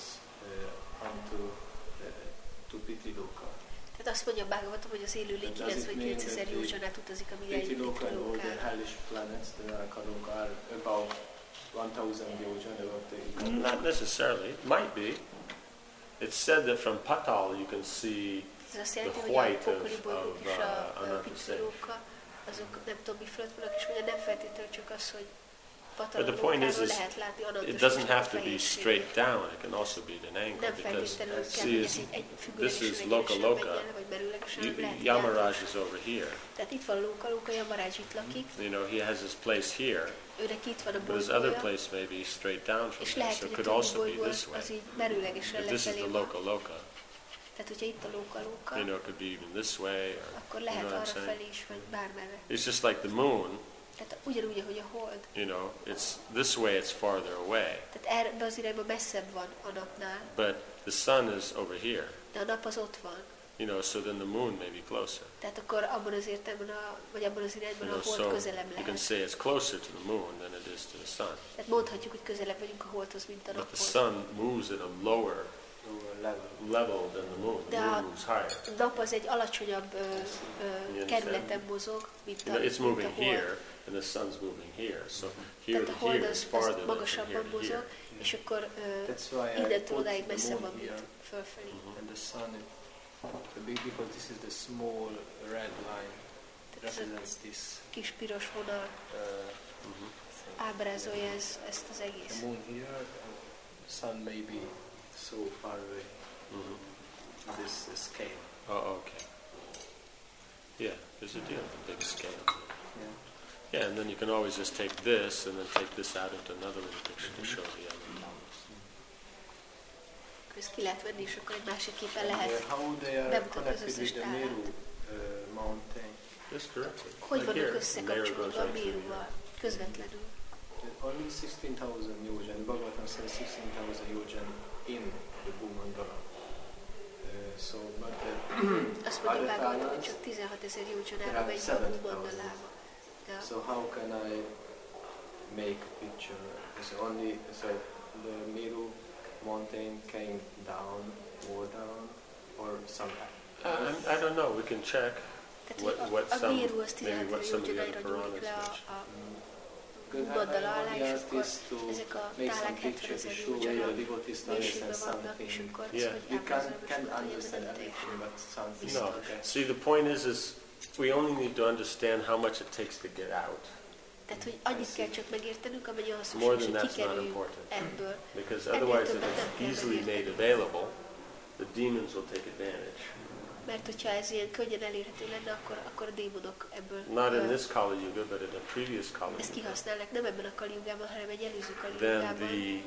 to Pitiloka. Tehát azt mondja a Bhagavatam, hogy az élőlény 99 000 józsanát utazik, amíg eljut Pitiloka and all the Pitilókára. hellish planets, the Narakaloka, are about 1,000 yojan above the not necessarily. It might be. It's said that from Patal you can see Ez azt jelenti, the hogy a white pokoli bolygók és a Ananta Pitilóka, azok nem tudom mi fölött vannak, és mondja, nem feltétlenül csak az, hogy Patalonókáról lehet látni Anantas it doesn't have to be fejését. straight down, it can also be at an angle, Nem because feltétlenül kell, see, hogy ez így egy this is függőlegesen Loka Loka. vagy merőlegesen lehet Yamaraj is over here. Tehát itt van Loka Loka, Yamaraj itt lakik, You know, he has his place here, őnek itt van a but his other bolygója, place may be straight down from és here, lehet, so it hogy a could többi also be bolygó this way. az így merőlegesen But this is lefelé the van. Loka Loka. Tehát, hogyha itt a Loka Loka, You know, it could be even this way, or akkor you lehet know what I'm arra saying? felé is, vagy bármerre. It's just like the moon. Tehát ugyanúgy, ahogy a hold. You know, it's this way, it's farther away, Tehát erbe az irányba messzebb van a napnál, but the sun is over here. de a nap az ott van. You know, so then the moon may be closer. Tehát akkor abban az értelemben, vagy abban az irányban You a know, hold so közelebb you can lehet. say it's closer to the moon than it is to the sun. Tehát mondhatjuk, hogy közelebb vagyunk a holdhoz, mint a But the naphoz. sun moves at a lower level than the moon. The De moon a moves higher. nap az egy alacsonyabb kerületen mozog, mint You a, know, it's mint a moving hold. here, and the sun's moving here. So here Tehát a to hold here is az farther than from here magasabban to mozog, here. és akkor That's why I innentől put odáig the messze moon van, mint here. fölfelé. And the sun, because this is the small red line, Tehát ez a represents this. kis piros vonal Mhm. ábrázolja ezt az The egész. moon here, and sun may be so far away. Mhm. This scale. Oh, okay. Yeah, there's a deal with a big scale. Yeah. Yeah, and then you can always just take this and then take this out into another little picture to show the other. Ezt ki lehet venni, és akkor egy másik képen And, lehet. how they are bemutatni az connected összes with the távát. Meru mountain. That's correct. Hogy Right vannak here, összekapcsolódva a right through Méruval, közvetlenül? Only 16,000 yojan. Bhagavatam says 16,000 yojan in the Bhumandala. So, but Azt mondja other Bhagavatam, hogy planets, csak 16 000 jócsanára there are megy a 7,000. Mandalába. De So how can I make a picture? So only so the Meru mountain came down, more down, or some. I don't know. We can check what a some, Méru az maybe 16 what some of the jócsanára other nyúlik le Puranas mention. a Mandala alá, I és want the akkor artist to ezek a make some tálák 70 pictures to 000 show where jócsana the devotees understand mélységben vannak, és something. akkor Yeah. hogy We ábrázolva can't hogy understand nem everything, teljesen. but something. No. Okay. See, the point is we only need to understand how much it takes to get out. Tehát, hogy annyit kell csak megértenünk, amennyi ahhoz More szükséges, than hogy that's not kikerüljünk important. ebből. Because Ennél otherwise, if többet nem it's kell easily made megérteni. available, the demons will take advantage. Mert hogyha ez ilyen könnyen elérhető lenne, akkor a démonok ebből Not in this Kali Yuga, but in a previous Kali ezt Yuga. kihasználnak, nem ebben a Kali Jugában, hanem egy előző Kali Then Jugában.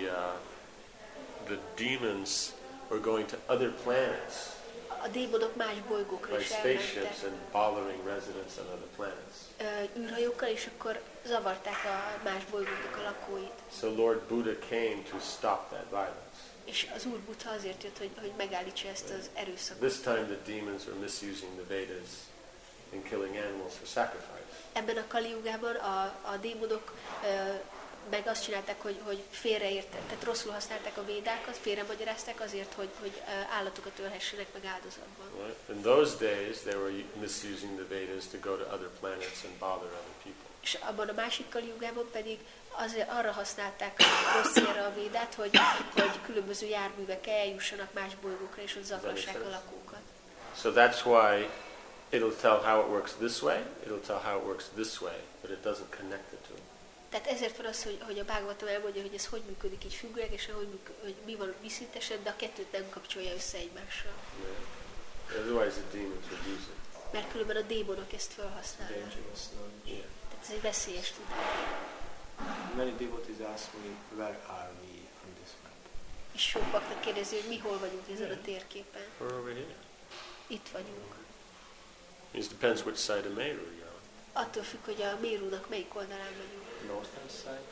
the demons were going to other planets A démonok más bolygókra by is elmentek spaceships and bothering residents on other planets. űrhajókkal, és akkor zavarták a más bolygóknak a lakóit. So Lord Buddha came to stop that violence. És az Úr Buddha azért jött, hogy megállítsa ezt az erőszakot. This time the demons were misusing the Vedas and killing animals for sacrifice. Ebben a Kali Jugában a démonok meg azt csinálták, hogy félreértettek, tehát rosszul használták a védákat, félremagyarázták azért, hogy állatokat ölhessenek meg áldozatban. Right? In those days, they were misusing the Vedas to go to other planets and bother other people. És abban a másik Kali Jugában pedig arra használták rossz célra a védát, hogy különböző járművekkel eljussanak más bolygókra, és ott zaklassák a lakókat. So that's why it'll tell how it works this way, it'll tell how it works this way, but it doesn't connect the two. Tehát ezért van az, hogy a Bhagavatam elmondja, hogy ez hogy működik így függőleg, és hogy mi van viszintesen, de a kettőt nem kapcsolja össze egymással. Yeah. Otherwise the demons would use it. Mert különben a démonok ezt felhasználják. Dangerous knowledge. Yeah. Tehát ez egy veszélyes tudás. Many devotees ask me, where are we on this map? És sok baknak kérdezi, hogy mi hol vagyunk ezen a térképen. We're over here. Itt vagyunk. It depends which side of Meru you're on. Attól függ, hogy a Mérúnak melyik oldalán vagyunk. Northern side?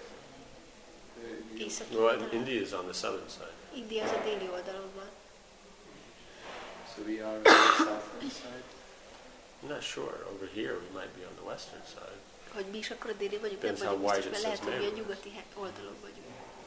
Északi Well, oldalán. India is on the southern side. India az a déli oldalon van. So we are on the southern side? I'm not sure. Over here we might be on the western side. Hogy mi is akkor a déli vagyunk, nem Depends how vagyunk biztos, wide mert it lehet, says hogy mi a Meru. nyugati oldalon vagyunk.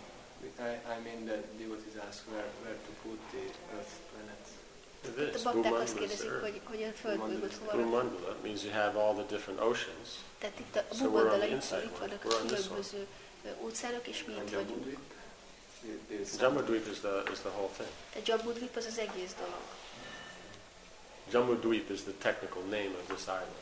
I mean that devotees ask where to put the earth planets. It A is. bakták azt Bhumandala is the kérdezik, earth. hogy a földbolygót hova rakjuk. Bhumandala means you have all the different oceans. Tehát itt a So we're on Bhumandala, the itt inside itt one. vannak We're a on this one. különböző óceánok, és mi And itt vagyunk. Jambudvip? Jambudvip is the whole thing. Tehát Jambudvip az egész dolog. Jambudvip is the technical name of this island.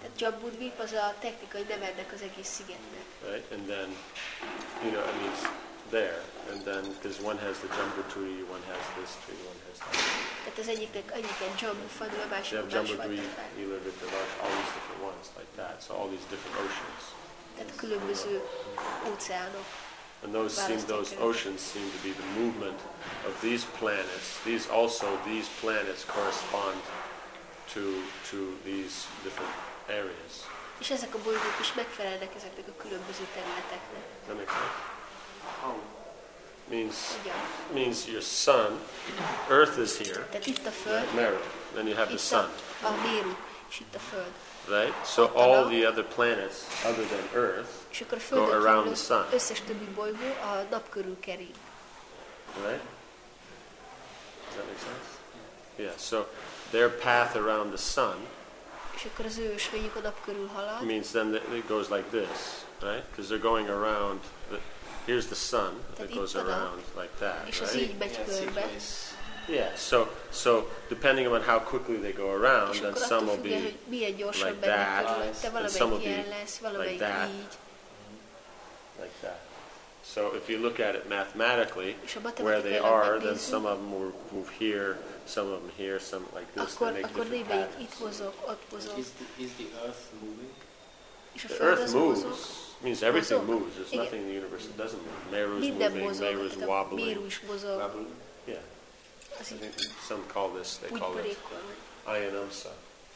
Tehát Jambudvip az a technikai neve ennek az egész szigetnek. right? And then, you know, I mean, there, and then because one has the Jambu tree, one has this tree, one has that. Tehát az egyiken Jambu fadú, a You másikon have Jambu másfajta tree, fák. you live at the large, all these different ones like that. So all these different oceans, Tehát különböző óceánok. and those oceans seem to be the movement of these planets. These planets correspond to these different areas. És ezek a bolygók is megfelelnek ezeknek a különböző területeknek. That makes sense. How? Ugyan. Means your sun, Earth is here, Tehát itt a Föld, Meru. Then you have the itt sun, a Méru, és itt a Föld. right? So all the other planets other than Earth, És akkor a Go Földön around kívül the sun. az összes többi bolygó a nap körül kering. right? Does that make sense? Yeah. So their path around the sun És akkor az ő ösvényük a nap körül halad, means then it goes like this, right? Because they're going around. Here's the sun that goes around like that, és az right? így megy körbe. Yeah. So depending on how quickly they go around, És then akkor some attól will függően, be hogy milyen gyorsan like mennek that, körülötte, and some will valamelyik ilyen be lesz, valamelyik that. így. like that. So if you look at it mathematically, És a where they matematikailag are, then megnézzük, some of them will move here, some of them here, some like this. They make akkor different némelyik patterns. itt mozog, ott mozog, Is the Earth moving? és a The Föld Earth az moves. mozog. Means everything Mozog. moves. There's Igen. nothing in the universe that doesn't move. Meru's Minden moving, mozog, Meru's tehát a wobbling. Méru is mozog, Bubble? Yeah. az I így think some call this, they úgy call it pörékol, vagy Ayanamsa.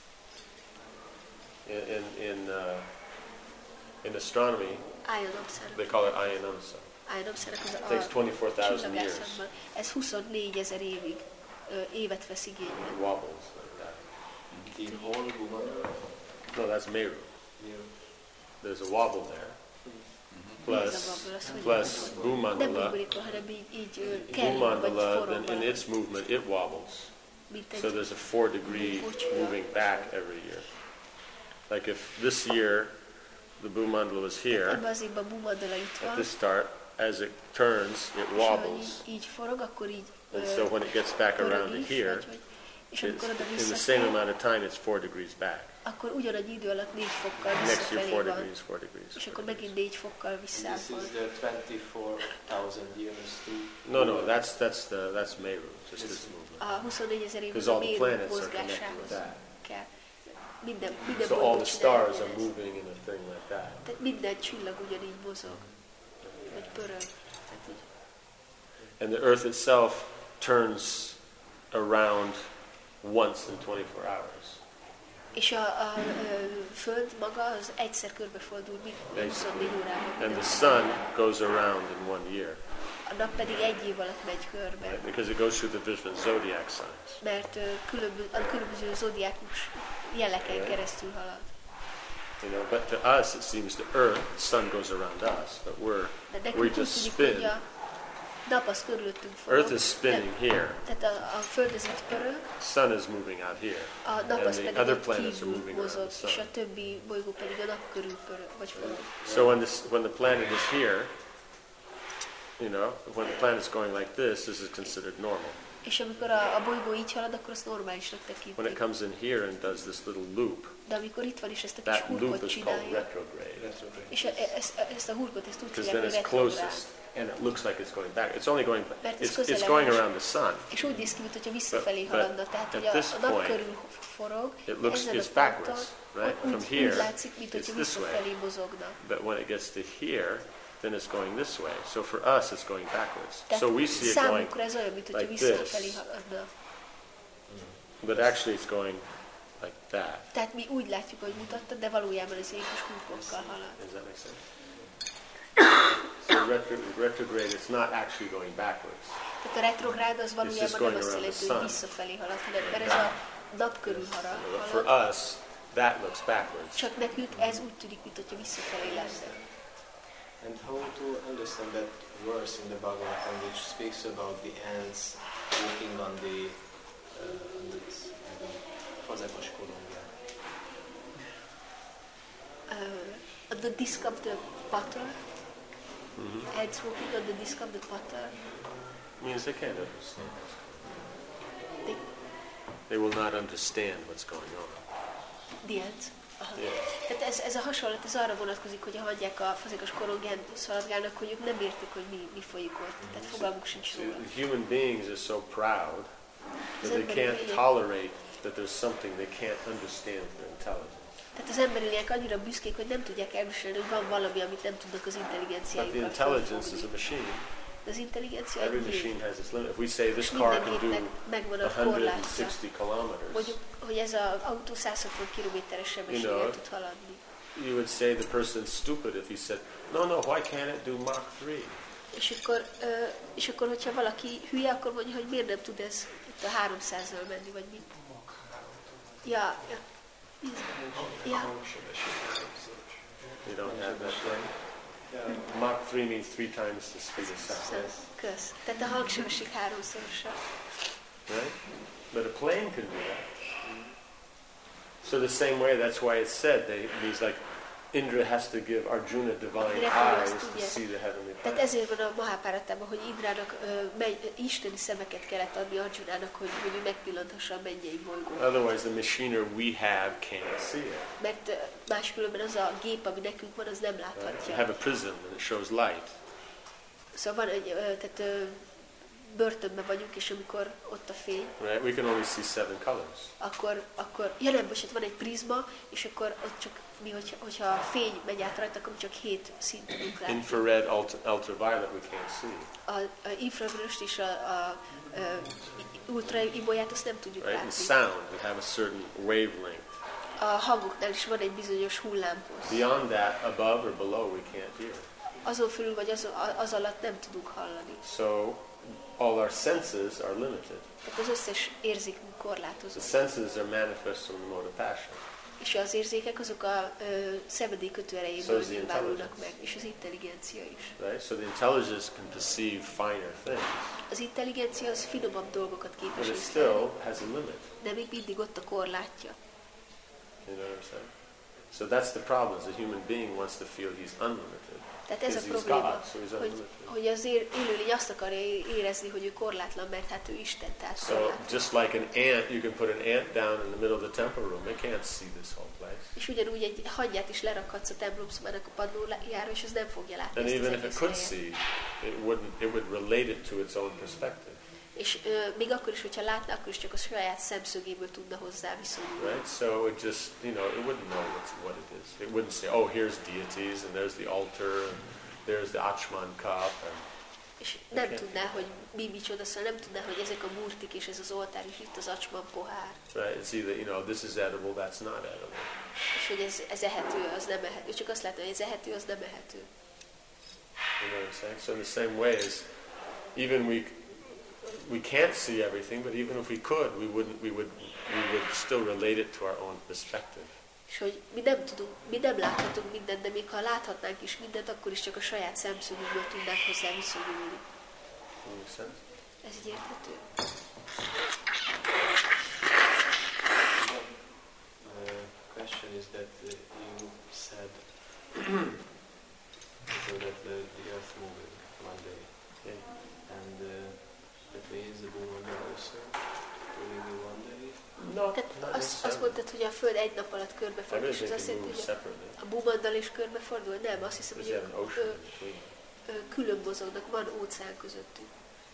In astronomy, álljon napszára. they call it Ayanamsa. Álljon napszárak az It takes a 24,000 years. csillagászatban. Ez 24 000 évig, évet vesz igénybe. It wobbles like that. The whole woman? No, that's Meru. Meru. There's a wobble there. Ez a wobble, azt mondja, Plus hogy nem Bhumandala. úgy pörékol, hanem így kering, vagy Bhumandala, forog then in valami, its movement, it wobbles. mint So egy there's a 4-degree moving back every year. Like if this year the Bhumandala was here, ebben az évben Bhumandala itt at van, this start, as it turns, it és wobbles. ahogy így forog, akkor így And so when it gets back pörög around is, to here, és it's, amikor oda in the same visszatér, amount of time, it's 4 degrees back. akkor ugyanannyi idő alatt 4 fokkal Next year, 4 visszafelé van, degrees, 4 degrees. és 4 akkor degrees. megint 4 fokkal This visszáfol. is the 24,000 years too. No, that's Meru, just this movement. A 24 000 Because évben a all the Méru planets are connected with mozgásához that. kell. Minden So all bolygó the csinálja stars are ezt. moving in a thing like that. Tehát minden csillag ugyanígy mozog, vagy pörög. Tehát így. And the Earth itself turns around once in 24 hours. És a Föld maga az egyszer körbefordul 24 órában. And the sun goes around in 1 year. A nap pedig egy év alatt megy körbe, Right? Because it goes through the different zodiac signs. mert a különböző zodiákus jeleken keresztül halad. You know, but to us it seems the Earth, the sun goes around us, but De we nekünk úgy just tűnik, hogy spin. a nap az körülöttünk forog. Earth is spinning here. Tehát a Föld az itt pörög, Sun is moving out here. a nap And az the pedig other ott planets are kívül moving around mozog, the és sun. a többi bolygó pedig a nap körül pörög, vagy forog. So when the planet is here, you know, when the planet is going like this is considered normal. És amikor a bolygó így halad, akkor azt normálisnak When it tekintik. comes in here and does this little loop, De amikor itt van és ezt a kis that loop hurkot is called csinálja, retrograde. és ezt a hurkot ezt úgy Because csinálja, then hogy it's retrográd. closest and it looks like it's going back. It's only going Mert ez it's közelebb going is. around the sun. És úgy néz ki, mintha visszafelé But haladna. Tehát, hogy at a this nap point, körül forog, It looks ezen a it's ponton, backwards, right? úgy, From úgy here, látszik, mintha it's this way. visszafelé mozogna. But when it gets to here, then it's going this way. So for us, it's going backwards. Tehát So we see it going, számunkra ez olyan, mintha like visszafelé this. haladna. but actually it's going like that. Tehát mi úgy látjuk, hogy mutatta, de valójában ez ilyen kis hurkokkal halad. Does that make sense? So retrograde, it's not actually going backwards. Tehát a retrográd az valójában nem going azt around jelenti, the hogy sun. visszafelé halad, hanem mert ez a nap körül For halad. us, that looks backwards. Csak nekünk ez úgy tűnik, mintha visszafelé lenne. And how to understand that verse in the Bhagavatam which speaks about the ants walking on the fazekas korongja? On the disc of the butter, ants walking on the disc of the butter, Means they can't understand. they, They will not understand what's going on. the ants, Yeah. Tehát ez a hasonlat, ez arra vonatkozik, hogy ha hagyják a fazekas korongán szaladgálnak, hogy ők nem értik, hogy mi folyik ott. Tehát fogalmuk sincs róla. See, human beings are so proud that they can't tolerate that there's something they can't understand their intelligence. Tehát az emberi lények annyira büszkék, hogy nem tudják elviselni, hogy van valami, amit nem tudnak az But the intelligenciájukkal intelligence is a felfogni. machine. De az intelligencia Every egy gép. machine has its limit. If we say this car Minden can do gépnek megvan a korlátja. 160 kilometers, Mondjuk, hogy ez az autó 160 km-es sebességgel tud haladni. you would say the person's stupid if he said, no, why can't it do Mach 3? És akkor, hogyha valaki hülye, akkor mondja, hogy miért nem tud ez itt a 300-zal menni, vagy mit. Ja. You don't have that thing? Mach 3 means 3 times the speed of sound. Kösz. Tehát a hangsebesség 3-szorosa. Right? But a plane can do that. So the same way, that's why it's said, he's like, Indra has to give Arjuna divine eyes to see the heavenly Tehát planets. ezért van a Mahábháratában, hogy Indrának isteni szemeket kellett adni Arjunának, hogy ő megpillanthassa a mennyei bolygót. Otherwise, the machinery we have can't see it. Mert máskülönben az a gép, ami nekünk van, az nem Right? You láthatja. have a prism and it shows light. Szóval van egy, börtönben vagyunk, és amikor ott a fény, Right? We can only see 7 colors. akkor bocsánat, van egy prizma, és akkor ott csak mi, hogyha a fény megy át rajta, akkor csak 7 színt tudunk látni. Infrared, ultraviolet we can't see. A infravöröst és a ultraibolyát azt nem tudjuk Right? In látni. sound, we have a certain wavelength. A hangoknál is van egy bizonyos hullámhossz. Beyond that, above or below, we can't hear. Azon fölül vagy az alatt nem tudunk hallani. So all our senses are limited. Tehát az összes érzékünk The korlátozott. senses are manifest from the mode of passion. És az érzékek azok a szenvedély kötőerejéből nyilvánulnak meg, és az intelligencia is. Right? So the intelligence can perceive finer things, Az intelligencia az finomabb dolgokat but képes it észlelni, still has a limit. de még mindig ott a korlátja. You know what I'm saying? So that's the problem. Is the human being wants to feel he's unlimited. Tehát ez a Because he's probléma, God, so he's unlimited. hogy az élőlény azt akarja érezni, hogy ő korlátlan, mert hát ő Isten, tehát So korlátlan. just like an ant, you can put an ant down in the middle of the temple room. They can't see this whole place. És ugyanúgy egy hangyát is lerakhatsz a templom szobának a padlójára, és az nem fogja látni And ezt az even if it egész could helyet. see, it would relate it to its own perspective. És még akkor is, hogyha látna, akkor is csak a saját szemszögéből tudna hozzá viszonyulni. Right? So it just, it wouldn't know what it is. It wouldn't say, oh, here's deities, and there's the altar, and there's the Achman cup. És nem tudná, hogy mi micsoda, szóval nem tudná, hogy ezek a murtik és ez az oltár is itt az acsman pohár. Right? It's either, this is edible, that's not edible. És hogy ez ehető, az nem ehető. Csak azt látja, hogy ez ehető, az nem ehető. You know what I'm saying? So in the same way as even we can't see everything, but even if we could, we would still relate it to our own perspective. És hogy mi nem láthatunk mindent, de még ha láthatnánk is mindent, akkor is csak a saját szemszögünkből tudnánk hozzá viszonyulni. Makes sense? Ez így érthető? The question is that you said so that the earth moving one day, and that means the moon will also moving in one day. No, Tehát azt mondtad, hogy a Föld egy nap alatt körbefordul, és az azt jelenti, hogy a Bumanddal is körbefordul? Nem, azt hiszem, hogy ők külön mozognak, van óceán közöttünk.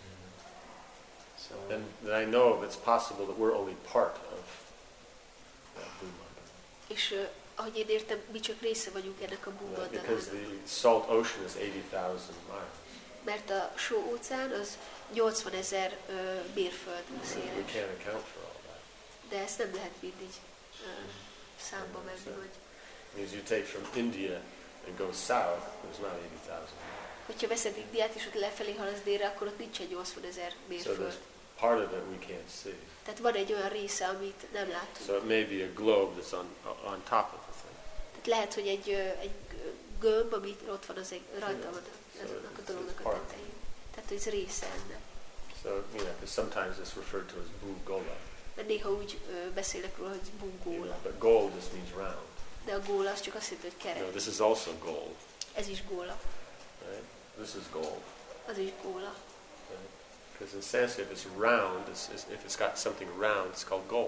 So And I know it's possible that we're only part of that Bhumanda. És ahogy én értem, mi csak része vagyunk ennek a Because Bumandának. the salt ocean is 80,000 miles. Mert a só óceán az 80 000 mérföld We széles. can't account for all that. De ezt nem lehet mindig számba menni, hogy Means you take from India and go south, there's not 80,000. hogyha veszed Indiát és ott lefelé haladsz délre, akkor ott nincs egy 80 000 So there's mérföld. part of it we can't see. Tehát van egy olyan része, amit nem látunk. So it may be a globe that's on top of the thing. Tehát lehet, hogy egy gömb, ami ott van, rajta van azonnak a dolognak a tetején. Tehát ez része ennek. So, because sometimes it's referred to as Bhugola. Mert néha úgy beszélnek róla, hogy bungóla. But gold just means round. De a góla az csak azt jelenti, hogy kerek. This is also gold, Ez is góla. right? This is gold. Az is góla. Because in Sanskrit, it's round. If it's got something round, it's called gold.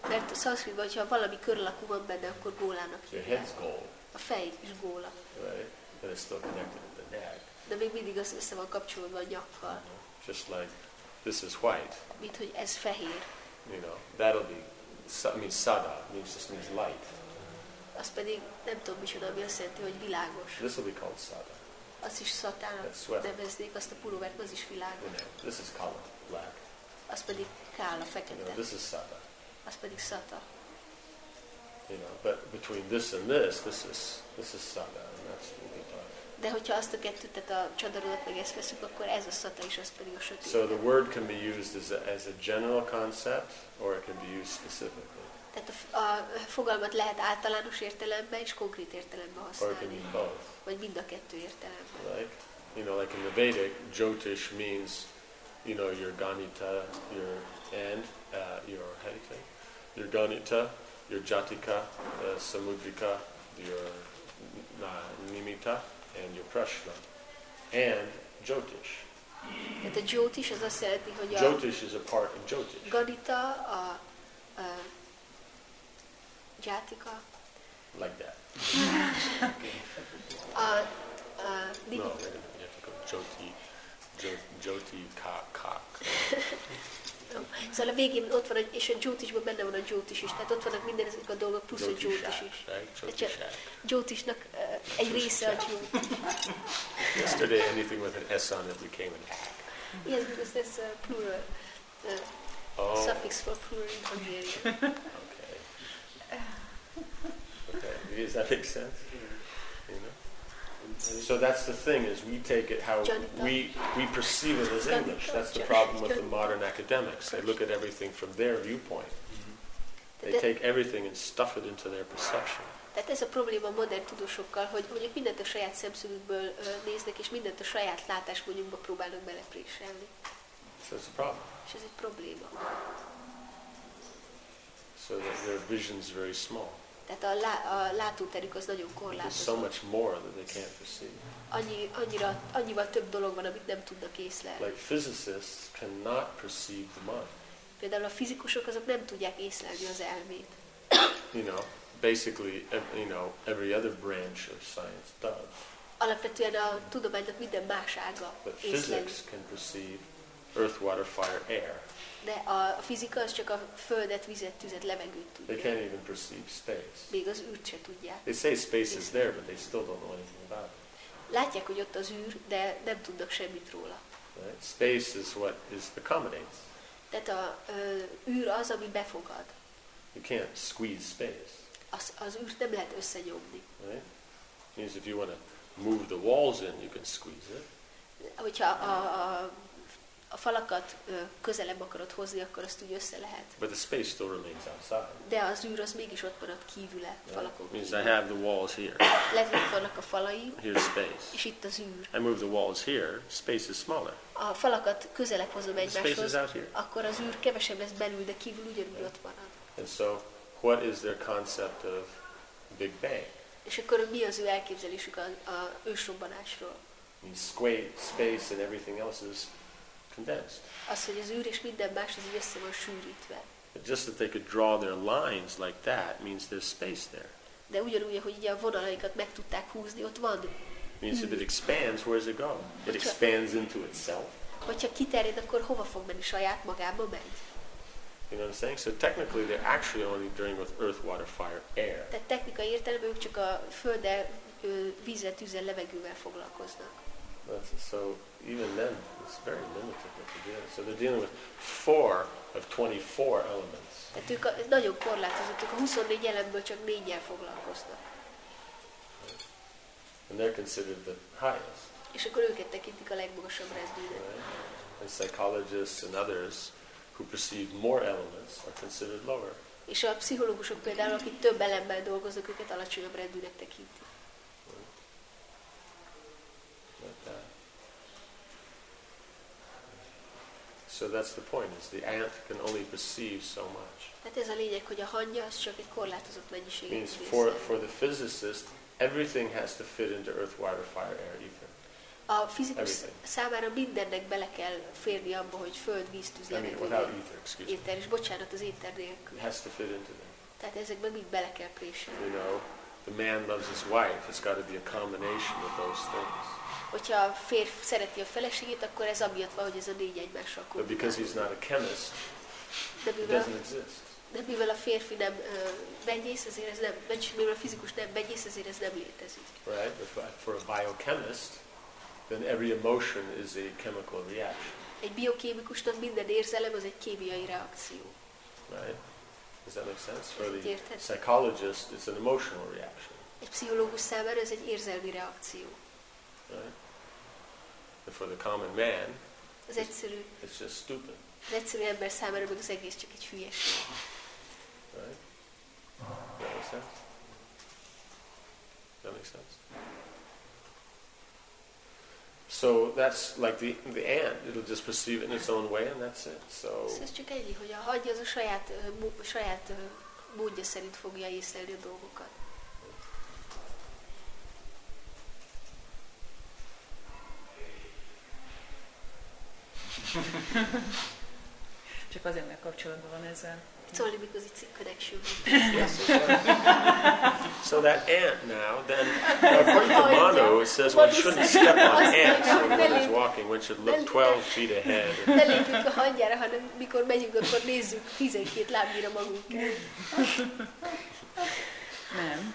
Mert a szanszkritban, hogyha valami kör alakú van benne, akkor gólának Your hívják. head's gold, A fej is góla. right? But it's still connected to the neck. De még mindig az össze van kapcsolódva a nyakkal. Just like this is white, Mint hogy ez fehér. you know, that'll be, sada just means light. Az pedig nem tudom micsoda, ami azt jelenti, hogy világos. This will be called sada. Azt is szatának That's sweat. neveznék, azt a pulóvert, az is You világos. know, this is color, black. Az pedig kála, You know, fekete. this is sada. Az pedig szata. You know, but between this and this is sada, and that's what we talk. De hogyha azt a kettőt, tehát a csadarodat meg ezt veszük, akkor ez a szata és az pedig a sötét. So the word can be used as a general concept, or it can be used specifically, Tehát a fogalmat lehet általános értelemben és konkrét értelemben or it can használni. mean both. Vagy mind a kettő értelemben. Like in the Vedic, Jyotish means, your Ganita, your your how do you say? Your Ganita, your Jatika, Samudrika, your Nimita, and your Prashna, and Jyotish. Tehát a Jyotish az azt jelenti, hogy a Jyotish is a part of Jyotish. Ganita, a Jatika, Like that. a No, Nimita. wait a minute, you have to go Jyoti, Kak. Szóval a végén ott van, és a Jyotishban benne van a Jyotish is, tehát ott vannak minden ezek a dolgok, plusz a Jyotish is. Right? Tehát Jyotishak. Jyotishnak egy része a Jyotish. Yesterday, anything with an S on it became an hack. Yes, because that's a plural, suffix for plural in Hungarian. Okay. Okay. Does that make sense? You know? So that's the thing, is we take it how we perceive it as English. That's the problem with the modern academics. They look at everything from their viewpoint. They take everything and stuff it into their perception. Tehát ez a probléma a modern tudósokkal, hogy mondjuk mindent a saját szemszögükből néznek, és mindent a saját látásmódjukba próbálnak belepréselni. So it's a problem. És ez egy probléma. So that their vision's very small. Tehát a látóterük az nagyon There's so korlátozott. much more that they can't perceive. Annyival több dolog van, amit nem tudnak észlelni. Like physicists cannot perceive the mind. Például a fizikusok azok nem tudják észlelni az elmét. Basically, every other branch of science does. Alapvetően a tudománynak minden más ága But észleli. physics can perceive earth, water, fire, air. De a fizika az csak a földet, vizet, tüzet, levegőt They tudja. can't even perceive space. Még az űrt se tudják. They say space is there, but they still don't know anything about it. Látják, hogy ott az űr, de nem tudnak semmit róla. Right? Space is what accommodates. Tehát a űr az, ami befogad. You can't squeeze space. Az űrt nem lehet összenyomni. Right? Means if you want to move the walls in, you can squeeze it. Hogyha a falakat közelebb akarod hozni, akkor azt úgy össze lehet. But the space still remains outside. De az űr az mégis ott marad kívüle, falakon Means I kívül. have the walls here. Lehet, hogy vannak a falaim, Here's space. és itt az űr. I move the walls here, space is smaller. A falakat közelebb hozom The space egymáshoz, is out here. akkor az űr kevesebb lesz belül, de kívül ugyanúgy ott marad. And so, what is their concept of Big Bang? És akkor mi az ő elképzelésük a ősrobbanásról? Means space and everything else is condensed. Az, hogy az űr és minden más az így össze van sűrítve. But just that they could draw their lines like that means there's space there. De ugyanúgy, hogy így a vonalaikat meg tudták húzni, ott van. Means if it expands, where does it go? It expands into itself. Hogyha kiterjed, akkor hova fog menni? Saját magába megy? You know what I'm saying? So technically, they're actually only dealing with earth, water, fire, air. Tehát technikai értelemben ők csak a földdel, vízzel, tűzzel, levegővel foglalkoznak. So even then, it's very limited what they're dealing. So they're dealing with 4 of 24 elements. Tehát ők nagyon korlátozottak, a 24 elemből csak 4-jel foglalkoznak. And they're considered the highest. És akkor őket tekintik a legmagasabb rendűnek. Right? And psychologists and others who perceive more elements are considered lower. És a pszichológusok például, akik több elemmel dolgoznak, őket alacsonyabb rendűnek tekintik. Like that. So that's the point, is the ant can only perceive so much. Tehát ez a lényeg, hogy a hangya az csak egy korlátozott mennyiséget Means tud for észlelni. the physicist, everything has to fit into earth, water, fire, air, ether. A fizikus számára mindennek bele kell férni abba, hogy föld, víz, tűz, levegő, éter, és bocsánat, az éter nélkül. It has to fit into them. Tehát ezekben mind bele kell préselni. You know, the man loves his wife. It's got to be a combination of those things. Hogyha a férfi szereti a feleségét, akkor ez amiatt van, hogy ez a négy egymással But kombinál. because he's not a chemist, it doesn't exist. De mivel a férfi nem vegyész, ezért ez nem, mivel a fizikus nem vegyész, ezért ez nem létezik. Right? But for a biochemist, then every emotion is a chemical reaction. Egy biokémikusnak minden érzelem az egy kémiai reakció. Right? Does that make sense? For the psychologist, it's an emotional reaction. Egy pszichológus számára ez egy érzelmi reakció. Right? And for the common man, az egyszerű, it's just stupid. Az egyszerű ember számára meg az egész csak egy hülyeség. Right? That makes sense? That makes sense? So that's like the ant. It'll just perceive it in its own way, and that's it. So ez csak ennyi, hogy a hagyja az a saját módja szerint fogja észlelni a dolgokat. Csak azért, mert kapcsolatban van ezzel. It's only because it's in connection. So that ant now, then, according to Manu, it says one shouldn't step on ants when one is walking. One should look 12 feet ahead. Ne lépjünk a hangyára, hanem mikor megyünk, akkor nézzük 12 lábnyira magunkat. Nem.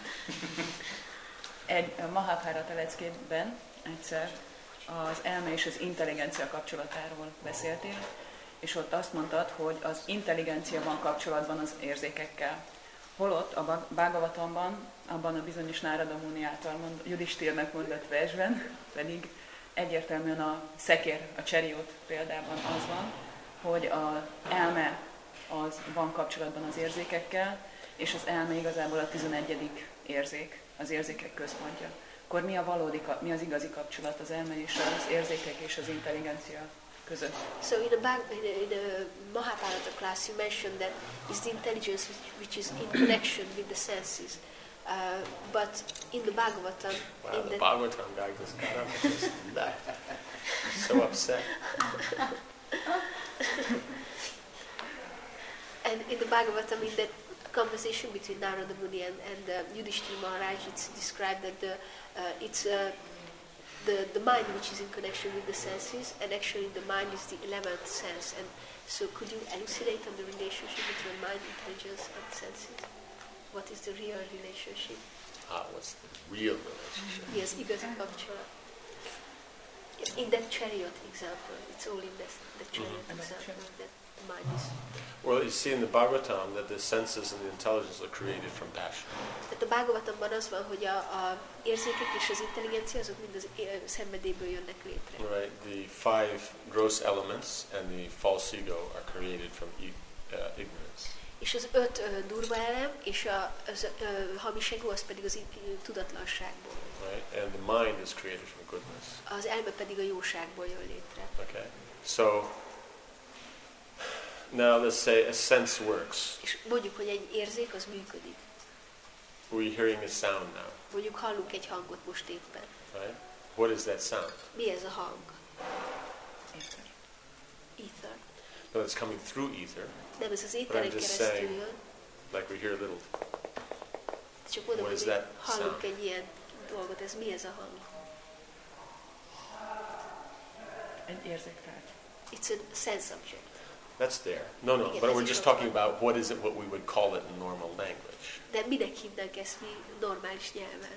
A Mahabharata leckében egyszer az elme és az intelligencia kapcsolatáról beszéltél, és ott azt mondtad, hogy az intelligencia van kapcsolatban az érzékekkel. Holott a Bhagavatamban, abban a bizonyos Nárada Muni által Judisthirnak mondott versben, pedig egyértelműen a szekér, a chariot példában az van, hogy az elme az van kapcsolatban az érzékekkel, és az elme igazából a 11. érzék, az érzékek központja. Akkor mi az igazi kapcsolat az elme és az érzékek és az intelligencia között? So in a Mahabharata class you mentioned that it's the intelligence which is in connection with the senses. But in the Bhagavatam... Wow, the Bhagavatam guy just got up and just left. So upset. And in the Bhagavatam, in that conversation between Narada Muni and Yudhishthira Maharaj, it's described that the mind which is in connection with the senses, and actually the mind is the 11th sense. And so could you elucidate on the relationship between mind, intelligence and senses? What is the real relationship? What's the real relationship? Yes, igazi kapcsolat. In that chariot example, it's all in the chariot example that the mind is... Well, you see in the Bhagavatam that the senses and the intelligence are created from passion. Tehát a Bhagavatamban az van, hogy a érzékek és az intelligencia azok mind az szenvedélyből jönnek létre. Right. The 5 gross elements and the false ego are created from ignorance. És az 5 durva elem és a hamis ego az pedig az tudatlanságból. Right. And the mind is created from goodness. Az elme pedig a jóságból jön létre. Okay. So now let's say a sense works. És mondjuk, hogy egy érzék az működik. We're hearing a sound now. Mondjuk hallunk egy hangot most éppen. Right? What is that sound? Mi ez a hang? Ether. Ether. No, it's coming through ether. Nem, ez az éteren keresztül jön. Like we hear a little. Csak mondom, hogy hallunk egy ilyen dolgot. Ez mi ez a hang? Egy érzéktárgy. It's a sense object. That's there. No, but we're just talking about what is it, what we would call it in normal language. De minek hívnánk ezt mi normális nyelven?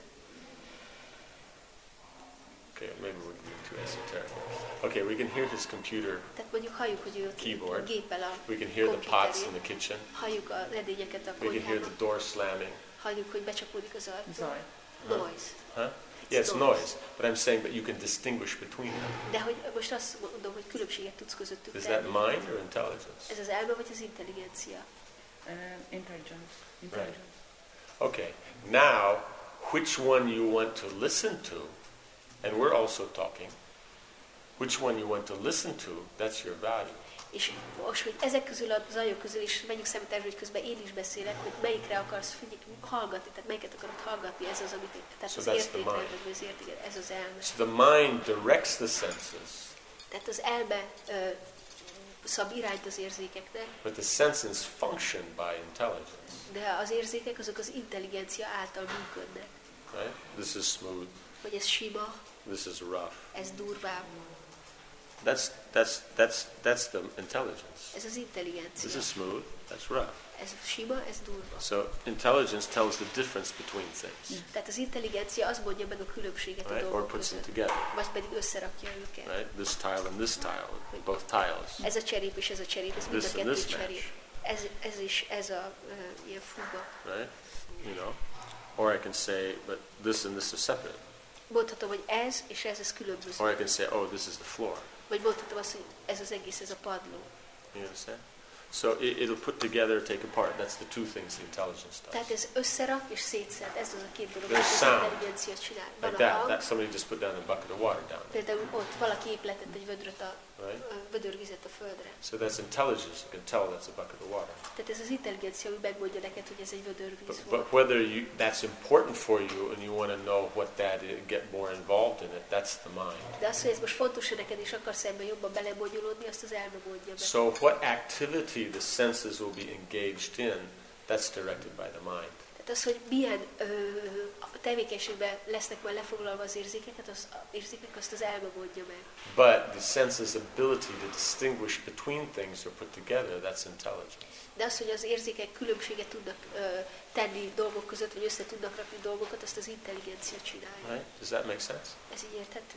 Okay, maybe we're getting too esoteric. Okay, we can hear his computer Tehát mondjuk halljuk, hogy ő keyboard. Géppel a We can hear the pots in the kitchen. Halljuk a edényeket a We can hear the konyhában. door slamming. Halljuk, hogy becsapódik az ajtó. Zaj. Noise. Huh? Yeah, it's noise, but I'm saying that you can distinguish between them. De hogy most azt mondom, hogy különbséget tudsz közöttük Is tenni. that mind or intelligence? Ez az elme vagy az intelligencia? Intelligence. Right. Okay, now which one you want to listen to, and we're also talking, which one you want to listen to, that's your value. És most, hogy ezek közül az ajok közül is menjünk számításra, hogy közben én is beszélek, hogy melyikre akarsz hallgatni, tehát melyiket akarod hallgatni, ez az, amit, tehát So az értékre, ez az elme. So the mind directs the senses. Tehát az elme szab irányt az érzékeknek, But the senses function by intelligence. de az érzékek azok az intelligencia által működnek. Right? This is smooth. Hogy ez sima, This is rough. ez durvább. That's the intelligence. Ez az intelligencia. This is smooth. That's rough. Ez sima, ez durva. So intelligence tells the difference between things, Tehát az intelligencia az mondja meg a különbséget a right? Or dolgok puts them között. together, Vagy pedig összerakja őket. right? This tile and this tile, both tiles. Ez a cserép és ez a cserép, ez mind This a and kettő this cserép. match. Ez is, ez a ilyen fuga. Right? You know, or I can say, but this and this are separate. Mondhatom, hogy ez és ez különböző. Or I can say, oh, this is the floor. Vagy mondhatom azt, hogy ez az egész, ez a padló. You understand? So it'll put together, take apart. That's the two things the intelligence Tehát does. ez összerak és szétszed, ez az a két dolog, There's amit az sound. intelligencia csinál. Van Like a that. hang, That somebody just put down a bucket of water down there, például ott valaki épletett egy vödröt right? vödörvizet a földre. So that's intelligence. You can tell that's a bucket of water. Tehát ez az intelligencia, hogy megmondja neked, hogy ez egy vödörvíz But volt. whether that's important for you and you want to know what that is, get more involved in it, that's the mind. De az, hogy ez most fontos neked, és akarsz ebben jobban belebonyolódni, azt az elme mondja meg. So what activity the senses will be engaged in, that's directed by the mind. Tehát az, hogy milyen tevékenységben lesznek majd lefoglalva az érzékeket, azt az elme mondja meg. But the senses' ability to distinguish between things or put together, that's intelligence. De az, hogy az érzékek különbséget tudnak tenni dolgok között, vagy össze tudnak rakni dolgokat, azt az intelligencia csinálja. Right? Does that make sense? Ez így érthető?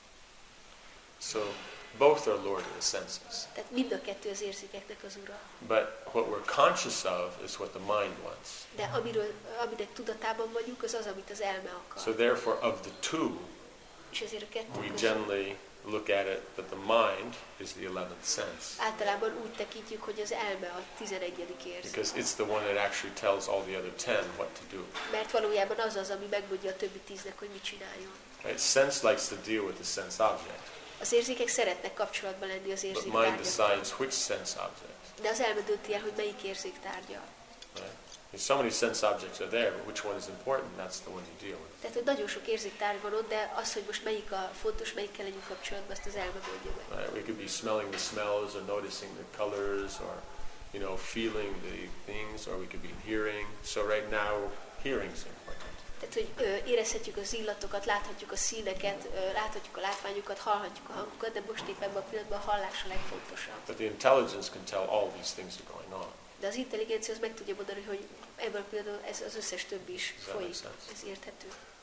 So both are Lord of the senses. Tehát mind a kettő az érzékeknek az ura. But what we're conscious of is what the mind wants. De aminek tudatában vagyunk, az az, amit az elme akar. So therefore, of the two, És ezért a kettő we között generally look at it that the mind is the 11th sense. általában úgy tekintjük, hogy az elme a 11. érzék. Because it's the one that actually tells all the other 10 what to do. Mert valójában az az, ami megmondja a többi 10-nek, hogy mit csináljon. Right? Sense likes to deal with the sense object. Az érzékek szeretnek kapcsolatban lenni az But érzék mind tárgyakkal. decides which sense object. De az elme dönti el, hogy melyik érzék tárgya. Right? If so many sense objects are there, but which one is important, that's the one you deal with. Tehát, hogy nagyon sok érzéktárgy van ott, de az, hogy most melyik a fontos, melyikkel legyünk kapcsolatban, azt az elme mondja meg. Right? We could be smelling the smells or noticing the colors or, you know, feeling the things, or we could be hearing. So right now, hearing is important. Tehát, hogy érezhetjük az illatokat, láthatjuk a színeket, láthatjuk a látványokat, hallhatjuk a hangokat, de most éppen ebben a pillanatban a hallás a legfontosabb. But the intelligence can tell all these things are going on. De az intelligencia az meg tudja mondani, hogy ebben a pillanatban ez az összes többi is Does that folyik. make sense? Ez érthető.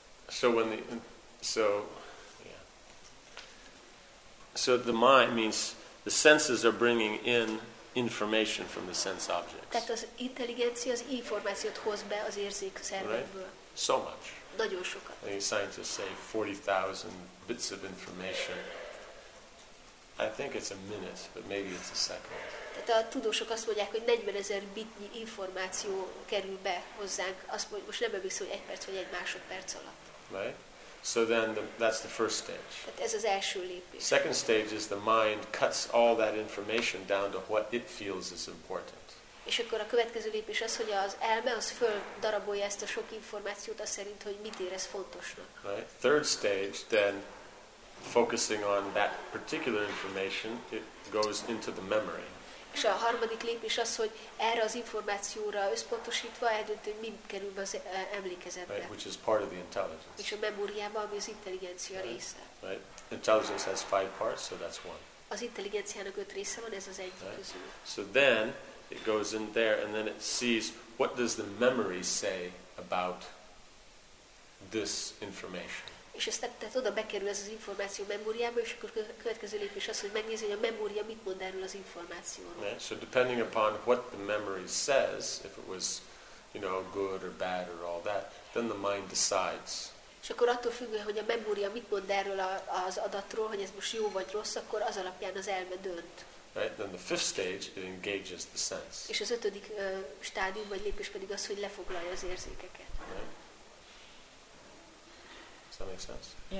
So the mind means the senses are bringing in information from the sense objects. Tehát az intelligencia az információt hoz be az érzék szervekből. So much. Nagyon sokat. I think scientists say 40,000 bits of information. I think it's a minute, but maybe it's a second. Tehát a tudósok azt mondják, hogy 40 000 bitnyi információ kerül be hozzánk. Azt mondjuk, most nem emlékszem, hogy 1 perc vagy 1 másodperc alatt. Right? So then that's the first stage. Tehát ez az első lépés. Second stage is the mind cuts all that information down to what it feels is important. És akkor a következő lépés az, hogy az elme az földarabolja ezt a sok információt azt szerint, hogy mit érez fontosnak. Right? Third stage, then focusing on that particular information, it goes into the memory. És a harmadik lépés az, hogy erre az információra összpontosítva eldöntő, hogy mi kerül be az emlékezetbe. Right? Which is part of the intelligence. És a memóriában, ami az intelligencia része. Right? Intelligence has 5 parts, so that's one. Az intelligenciának 5 része van, ez az egyik Right. közül. So then it goes in there and then it sees what does the memory say about this information. És ezt tehát oda bekerül ez az információ memóriába, és akkor a következő lépés az, hogy megnézi, hogy a memória mit mond erről az információról. Right? So depending upon what the memory says, if it was, you know, good or bad or all that, then the mind decides. És akkor attól függően, hogy a memória mit mond erről az adatról, hogy ez most jó vagy rossz, akkor az alapján az elme dönt. Right? Then the fifth stage, it engages the sense. És az 5. stádium vagy lépés pedig az, hogy lefoglalja az érzékeket. Right? Does that make sense? Yeah.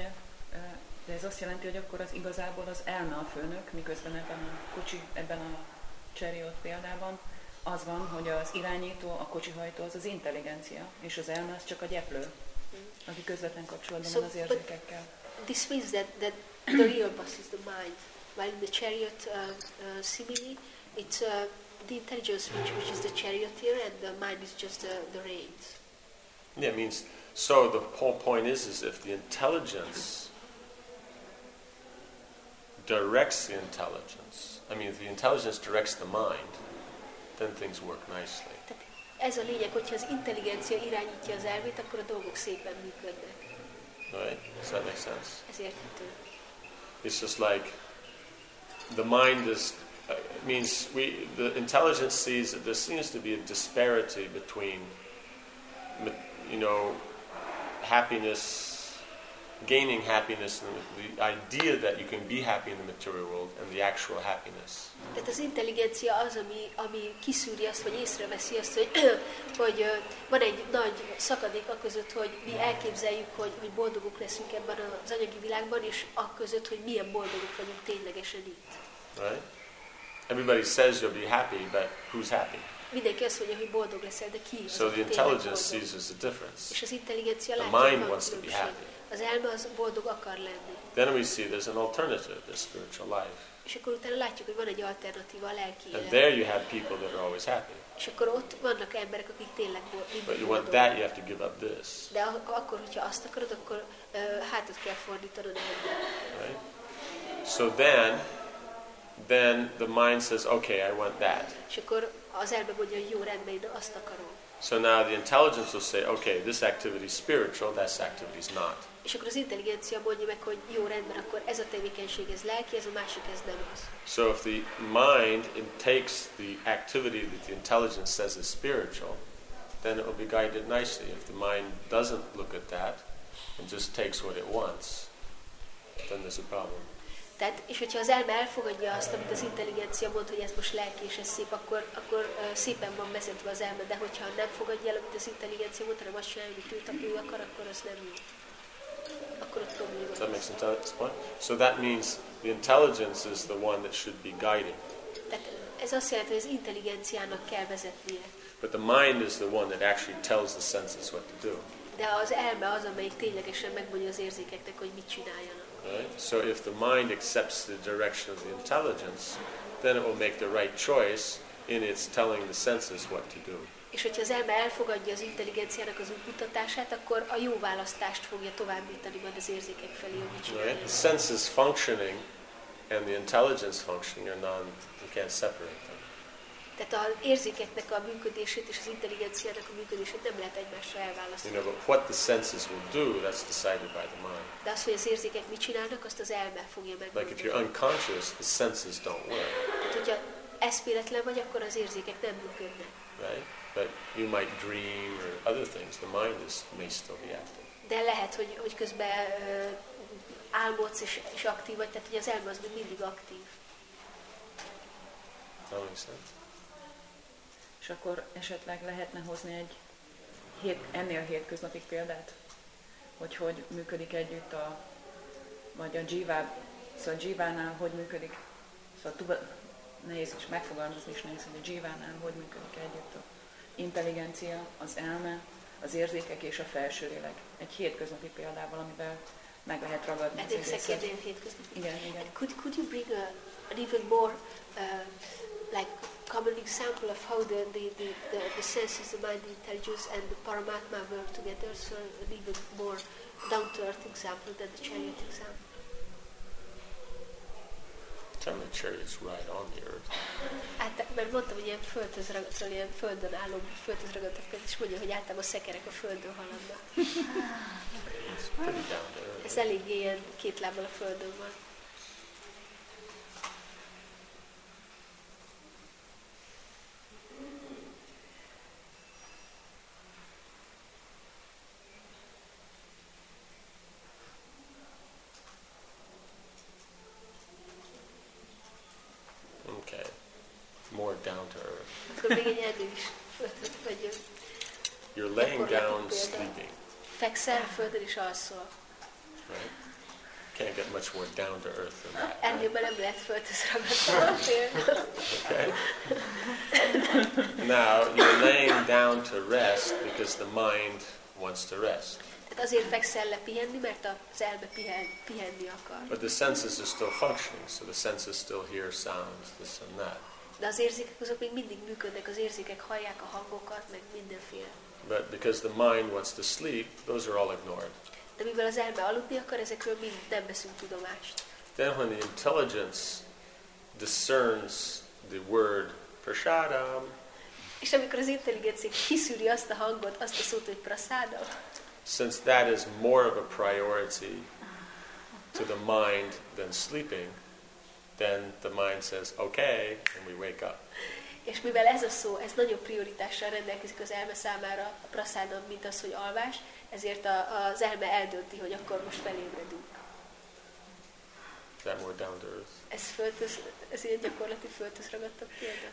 De ez azt jelenti, hogy akkor az igazából az elme a főnök, miközben ebben a chariot példában az van, hogy az irányító, a kocsihajtó az az intelligencia, és az elme az csak a gyeplő, aki közvetlen kapcsolatban van az érzékekkel. This means that the real boss is the mind, while in the chariot simile, it's the intelligence which is the charioteer, and the mind is just the reins. Yeah, it means, so the whole point is if the intelligence directs the intelligence, I mean, if the intelligence directs the mind, then things work nicely. Tehát ez a lényeg, hogyha az intelligencia irányítja az elmét, akkor a dolgok szépen működnek. Right? Does that make sense? Ez érthető. It's just like the mind is, means the intelligence sees that there seems to be a disparity between, happiness, gaining happiness, and the idea that you can be happy in the material world, and the actual happiness. Tehát az intelligencia az, ami kiszűri azt, vagy észreveszi azt, hogy van egy nagy szakadék a között, hogy mi elképzeljük, hogy boldogok leszünk ebben az anyagi világban, és a között, hogy milyen boldogok vagyunk ténylegesen itt. Right? Everybody says you'll be happy, but who's happy? Mindenki azt mondja, hogy boldog leszel, de ki? So the intelligence sees there's a difference. És az intelligencia látja, The mind hogy wants to be happy. Az elme az boldog akar lenni. Then we see there's an alternative, there's spiritual life. És akkor utána látjuk, hogy van egy alternatíva a lelki And élet. there you have people that are always happy. És akkor ott vannak emberek, akik tényleg But you want that, you have to give up this. De akkor, hogyha azt akarod, akkor hátat kell fordítanod ennek. Right? So then the mind says, okay, I want that. És akkor az elme mondja, hogy jó, rendben, én azt akarom. So now the intelligence will say, okay, this activity is spiritual, this activity is not. És akkor az intelligencia mondja meg, hogy jó, rendben, akkor ez a tevékenység, ez lelki, ez a másik, ez nem az. So if the mind takes the activity that the intelligence says is spiritual, then it will be guided nicely. If the mind doesn't look at that and just takes what it wants, then there's a problem. Tehát, és hogyha az elme elfogadja azt, amit az intelligencia mond, hogy ez most lelki és ez szép, akkor szépen van vezetve az elme, de hogyha nem fogadja el, amit az intelligencia mond, hanem azt csinálja, amit ő akar, akkor az nem jó. Akkor ott probléma. Does that make sense? So that means the intelligence is the one that should be guiding. Tehát ez azt jelenti, hogy az intelligenciának kell vezetnie. But the mind is the one that actually tells the senses what to do. De az elme az, amelyik ténylegesen megmondja az érzékeknek, hogy mit csináljanak. Right? So if the mind accepts the direction of the intelligence, then it will make the right choice in its telling the senses what to do. És hogyha az elme elfogadja az intelligenciának az útmutatását, akkor a jó választást fogja továbbítani majd az érzékek felé, hogy mit csinálja. Right? The senses functioning and the intelligence functioning are you can't separate them. Tehát az érzékeknek a működését és az intelligenciának a működését nem lehet egymásra elválasztani. But what the senses will do, that's decided by the mind. De az, hogy az érzékek mit csinálnak, azt az elme fogja megmondani. Like if you're unconscious, the senses don't work. Tehát, hogyha eszméletlen vagy, akkor az érzékek nem működnek. Right? But you might dream or other things. The mind may still be active. De lehet, hogy közben álmodsz és aktív vagy, tehát hogy az elme az még mindig aktív. That makes sense? És akkor esetleg lehetne hozni egy ennél hétköznapi példát, hogy működik együtt vagy a dzsívá, szóval a dzsívánál hogy működik, szóval nehéz is megfogalmazni is nehéz, hogy a dzsívánál hogy működik együtt a intelligencia, az elme, az érzékek és a felső lélek. Egy hétköznapi példával, amivel meg lehet ragadni az egészet. Igen. Could you bring an even more like common example of how the senses, the mind, the intelligence, and the Paramatma work together? So an even more down-to-earth example than the chariot example. Tell the chariot's right on the earth. Hát, mert mondtam, hogy ilyen földhöz ragadt, ilyen földön álló, földhöz ragadtak, és mondja, hogy általában a szekerek a földön haladnak. It's pretty down to earth. Ez elég ilyen két lábbal a földön van. Okay. More down to earth. Akkor még egy ennél is földön vagy. You're laying down sleeping. Fekszel a földön és alszol. Right? can't get much more down to earth than that. Ennél már nem lehet földhöz példa. Okay? Now, you're laying down to rest because the mind wants to rest. Tehát azért fekszel le pihenni, mert az elme pihenni akar. But the senses are still functioning, so the senses still hear sounds, this and that. De az érzékek azok még mindig működnek, az érzékek hallják a hangokat, meg mindenféle. But because the mind wants to sleep, those are all ignored. De mivel az elme aludni akar, ezekről mind nem veszünk tudomást. Then when the intelligence discerns the word prasadam, És amikor az intelligencia kiszűri azt a hangot, azt a szót, hogy prasádam, since that is more of a priority to the mind than sleeping, then the mind says, okay, and we wake up. és mivel ez a szó, ez nagyobb prioritással rendelkezik az elme számára, a prasádam, mint az, hogy alvás, ezért az elme eldönti, hogy akkor most felébredünk. Is that more down to earth? Ez ilyen gyakorlati földhöz ragadtabb példa.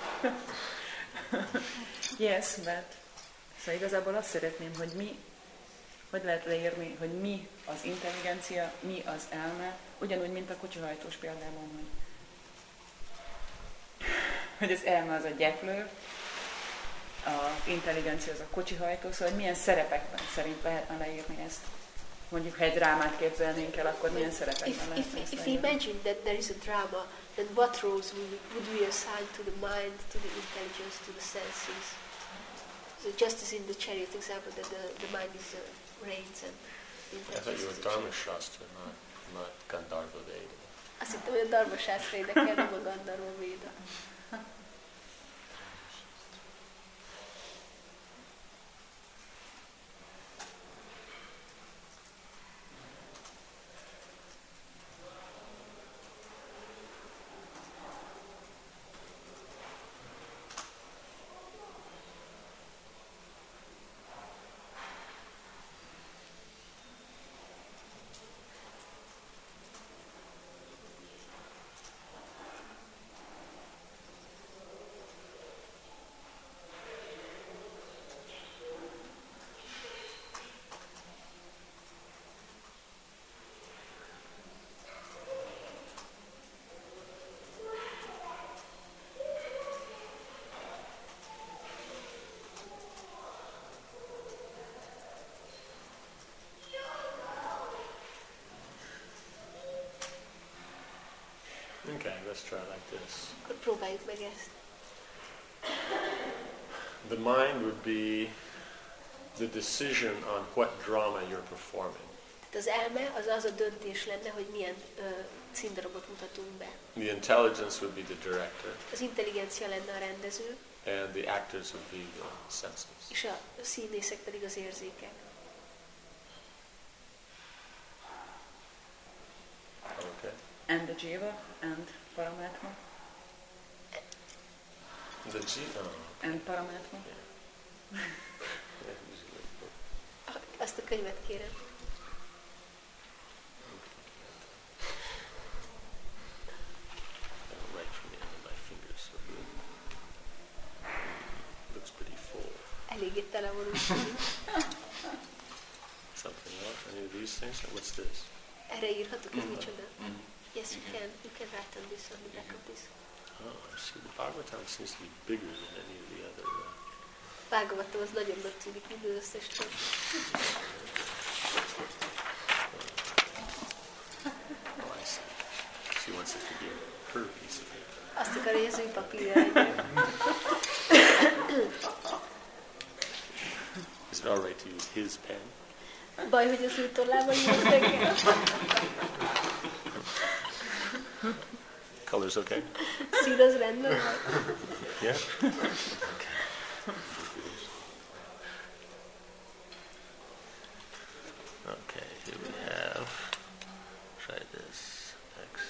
Yes, but... Szóval igazából azt szeretném, hogy hogy lehet leírni, hogy mi az intelligencia, mi az elme, ugyanúgy, mint a kocsihajtós példában, hogy az elme az a gyeplő, az intelligencia az a kocsihajtó, szóval hogy milyen szerepekben szerint lehetne leírni ezt. Mondjuk, ha egy drámát képzelnénk el, akkor milyen szerepekben lehetne ezt If we leírni. imagine that there is a drama, then what roles would we assign to the mind, to the intelligence, to the senses? So just as in the chariot example, that the mind is the reins and the I thought intelligence you is were the Dharma chariot. Shastra, not Gandharva Veda. Azt hittem, hogy a Dharma Shastra érdekel, nem a Gandharva Véda. Okay, let's try like this. Akkor próbáljuk meg ezt. The mind would be the decision on what drama you're performing. Tehát az elme az a döntés lenne, hogy milyen színdarabot mutatunk be. The intelligence would be the director, Az intelligencia lenne a rendező, and the actors would be the senses. és a színészek pedig az érzékek. Okay. And the jiva, and paramatma, The jiva. and paramatma. Azt a könyvet kérem. Right from the end of my fingers. Looks pretty full. Eléggé tele van úgy. Something else? Any of these things? What's this? Erre írhatok, ez micsoda? Yes, you can. You can write on this, on the back of this. Oh, see, the Bhagavatam seems to be bigger than any of the other. Bhagavatam az nagyobbnak tűnik, mint az összes többi. Oh, I see. She wants it to be her piece of paper. Azt akarja, hogy az ő papírja legyen. Is it all right to use his pen? Baj, hogy az ő tollában írok nekem. Color's okay? Szín az rendben van. Yeah? Okay, here we have, try this, X.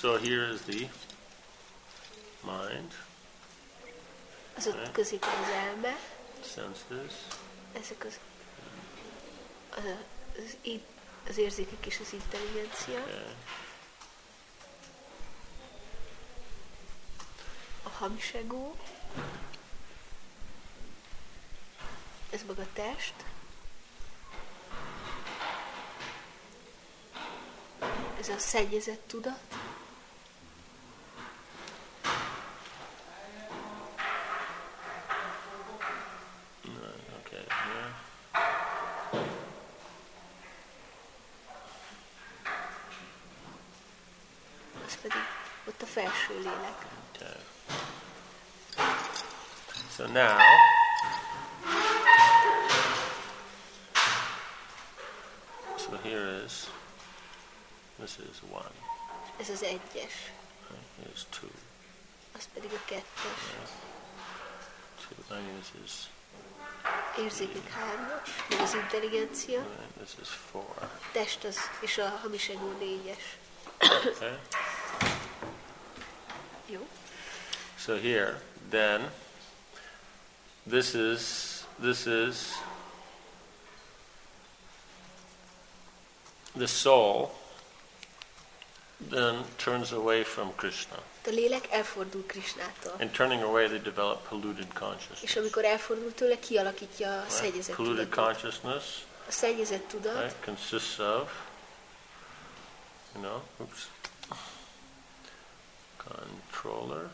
So here is the mind. Az ott középen az elme. Senses. Ezek az érzékek és az intelligencia. Okay. A hamis ego. Ez maga a test. Ez a szennyezett tudat. Okay, here. Az pedig ott a felső lélek. Okay. So now, so here is, this is 1. Ez az egyes. Right? Here's 2. Az pedig a kettes. I mean, this is, Érzékek hármas, meg az intelligencia. right, this is 4. Test az, és a hamis ego négyes. Okay. Jó. So here, then, this is the soul then turns away from Krishna. A lélek elfordul Krisnától. And turning away, they develop polluted És consciousness. amikor elfordul tőle, kialakítja a Right? szennyezett Polluted tudatot. consciousness, A szennyezett tudat right, consists of, controller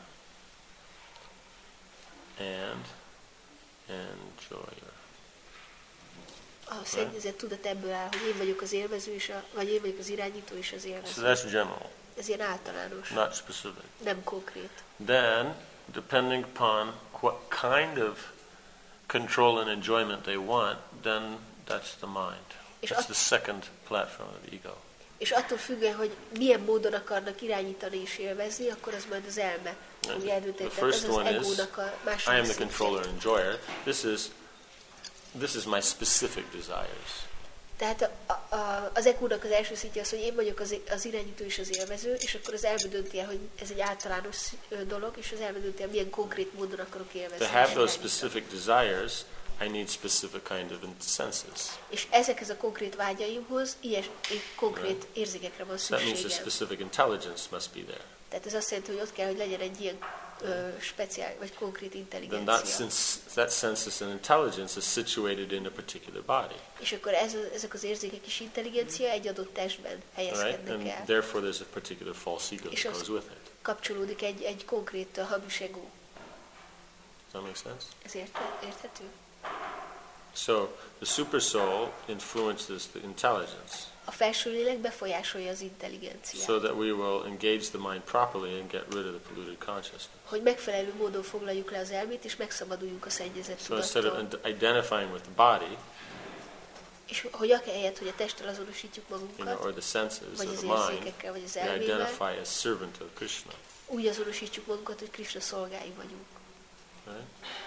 and enjoyer. a szennyezett tudat ebből áll, hogy én vagyok az élvező, vagy én vagyok az irányító és az So élvező. that's general, Ez ilyen általános, not specific. nem konkrét. Then, depending upon what kind of control and enjoyment they want, then that's the mind. És That's the second platform of the ego. És attól függően, hogy milyen módon akarnak irányítani és élvezni, akkor az majd az elme fogja eldönteni. The Tehát first ez az one is, egónak a I am második the szintje. controller and enjoyer. This is my specific desires. Tehát az egónak az első szintje az, hogy én vagyok az irányító és az élvező, és akkor az elme dönti el, hogy ez egy általános dolog, és az elme dönti el, milyen konkrét módon akarok élvezni. To have és those irányítani. specific desires, I need specific kind of senses. És ezekhez a konkrét vágyaimhoz ilyen konkrét érzékekre van So that means a szükségem. specific intelligence must be there. Tehát ez azt jelenti, hogy ott kell, hogy legyen egy ilyen speciális vagy konkrét Then intelligencia. that senses and intelligence is situated in a particular body. És akkor ezek az érzékek és intelligencia egy adott testben Right? helyezkednek And el. therefore there's a particular false ego És that az goes with it. kapcsolódik egy konkrét hamis ego. Does that make sense? Ez érthető? So the super soul influences the intelligence A felső lélek befolyásolja az intelligenciát. so that we will engage the mind properly and get rid of the polluted consciousness. Hogy megfelelő módon foglaljuk le az elmét, és megszabaduljunk a szennyezett So instead of tudattól. identifying with the body, És hogy ahelyett, hogy a testtel azonosítjuk or magunkat, the senses vagy of az the mind, érzékekkel, vagy az we elmével, identify as servant of Krishna. úgy azonosítjuk magunkat, hogy Krishna szolgái vagyunk. Right?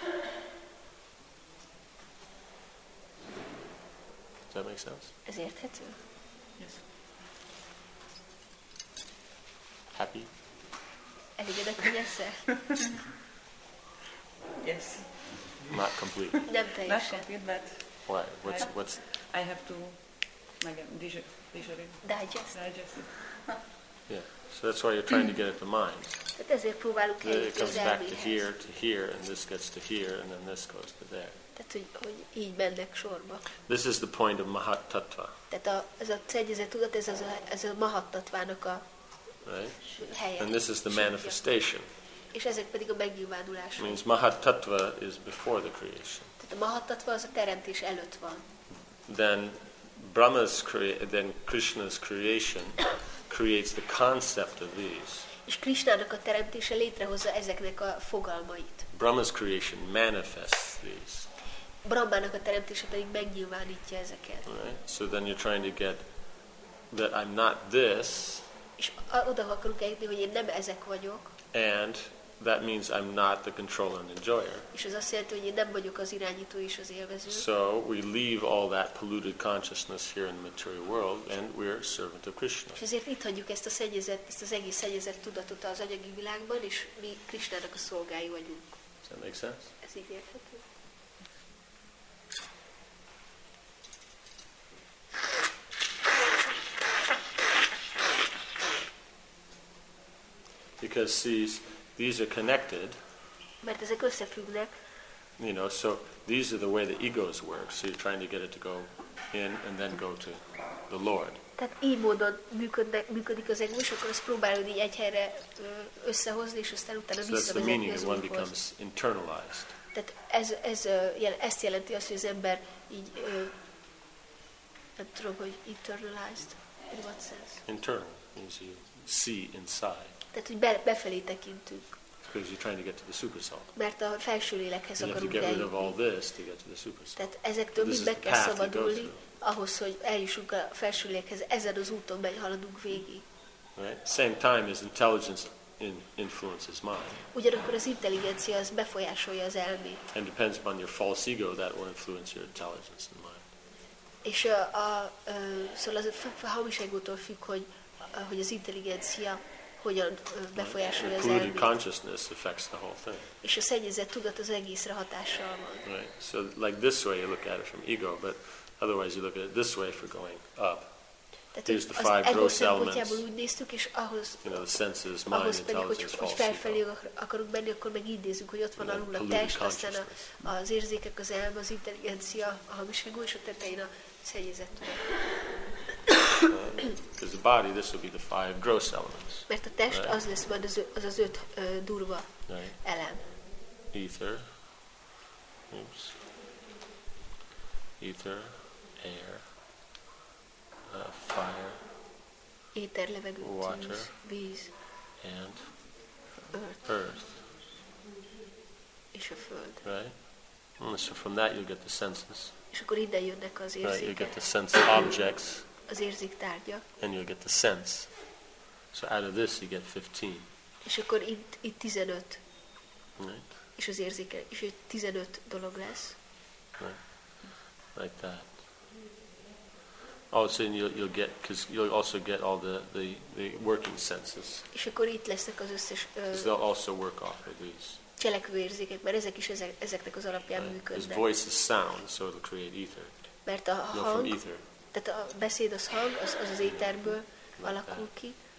Does that make sense? Ez érthető? Yes. Happy? Elégedett, hogy ezzel? Yes. Not complete. Nem Not teljesen. complete, but Why? What's I have to digest it. Digest. Digest it. yeah? So that's why you're trying to get at the mind. Tehát ezért próbálunk Then it eljutni comes az back to elméhez. here, and this gets to here, and then this goes to there. Tehát, hogy így mennek sorba. This is the point of Mahat Tattva, Tehát ez a szennyezett tudat, ez a mahattatvának a right? helye. And this is the síkja. manifestation. És ezek pedig a megnyilvánulások. It means Mahat Tattva is before the creation. Tehát a mahattatva az a teremtés előtt van. Then then Krishna's creation creates the concept of these. És Krishnának a teremtése létrehozza ezeknek a fogalmait. Brahma's creation manifests these. Brahmának a teremtése pedig megnyilvánítja ezeket. Right? So then you're trying to get that I'm not this, És oda akarunk eljutni, hogy én nem ezek vagyok, and that means I'm not the controller and enjoyer. És ez azt jelenti, hogy én nem vagyok az irányító és az élvező. So we leave all that polluted consciousness here in the material world, and we're servant of Krishna. És ezért itt hagyjuk ezt az egész szennyezett tudatot az anyagi világban, és mi Krishnának a szolgái vagyunk. Does that make sense? Ez így érthető. Because these are connected. Mert ezek összefüggnek. You know, so these are the way the egos work. So you're trying to get it to go in and then go to the Lord. Tehát így módon működik az ego, és akkor azt próbálod így egy helyre összehozni, és aztán utána visszavezetni az Úrhoz. Tehát ezt jelenti azt, hogy az ember így, nem tudom, hogy internalized. In what sense? Internal means you see inside. Tehát, hogy befelé tekintünk. Because you're trying to get to the super soul. Mert a felső lélekhez akarunk eljutni. Tehát ezektől mind meg kell szabadulni, ahhoz, hogy eljussunk a felső lélekhez. Ezen az úton haladunk végig. Right? Same time as intelligence influences mind. Ugyanakkor az intelligencia az befolyásolja az elmét. And depends upon your false ego, that will influence your intelligence and mind. És szóval az a hamis egótól függ, hogy az intelligencia hogyan befolyásolja az elmét. Consciousness affects the whole thing. És a szennyezett tudat az egészre hatással van. Right. So like this way you look at it from ego, but otherwise you look at it this way for going up. Here's the five gross elements. Úgy néztük, és ahhoz, the senses, mind, ahhoz pedig, hogy felfelé akarunk menni, akkor meg így nézzük, hogy ott van alul a test, aztán az érzékek, az elme, az intelligencia, a hamis ego, és a tetején a szennyezett tudat. Because the body, this will be the five gross elements. Mert a test az lesz majd az öt durva elem. Ether, air, fire, éter, levegő, water, víz, and earth. És a föld. Right? And so from that you'll get the senses. És akkor innen jönnek az érzékek. Right, you get the sense objects. Az érzéktárgyak. And you'll get the sense. So out of this you get 15. És akkor itt 15. Right. És az érzékek, és 15 dolog lesz. Right. Like that. Also, you'll get, because you'll also get all the working senses. És akkor itt lesznek az összes they'll also work off of these. Cselekvő érzékek, mert ezek is ezeknek az alapján működnek. Because voice is sound, so it'll create ether. Mert a hang, tehát a beszéd az hang, az éterből alakul ki.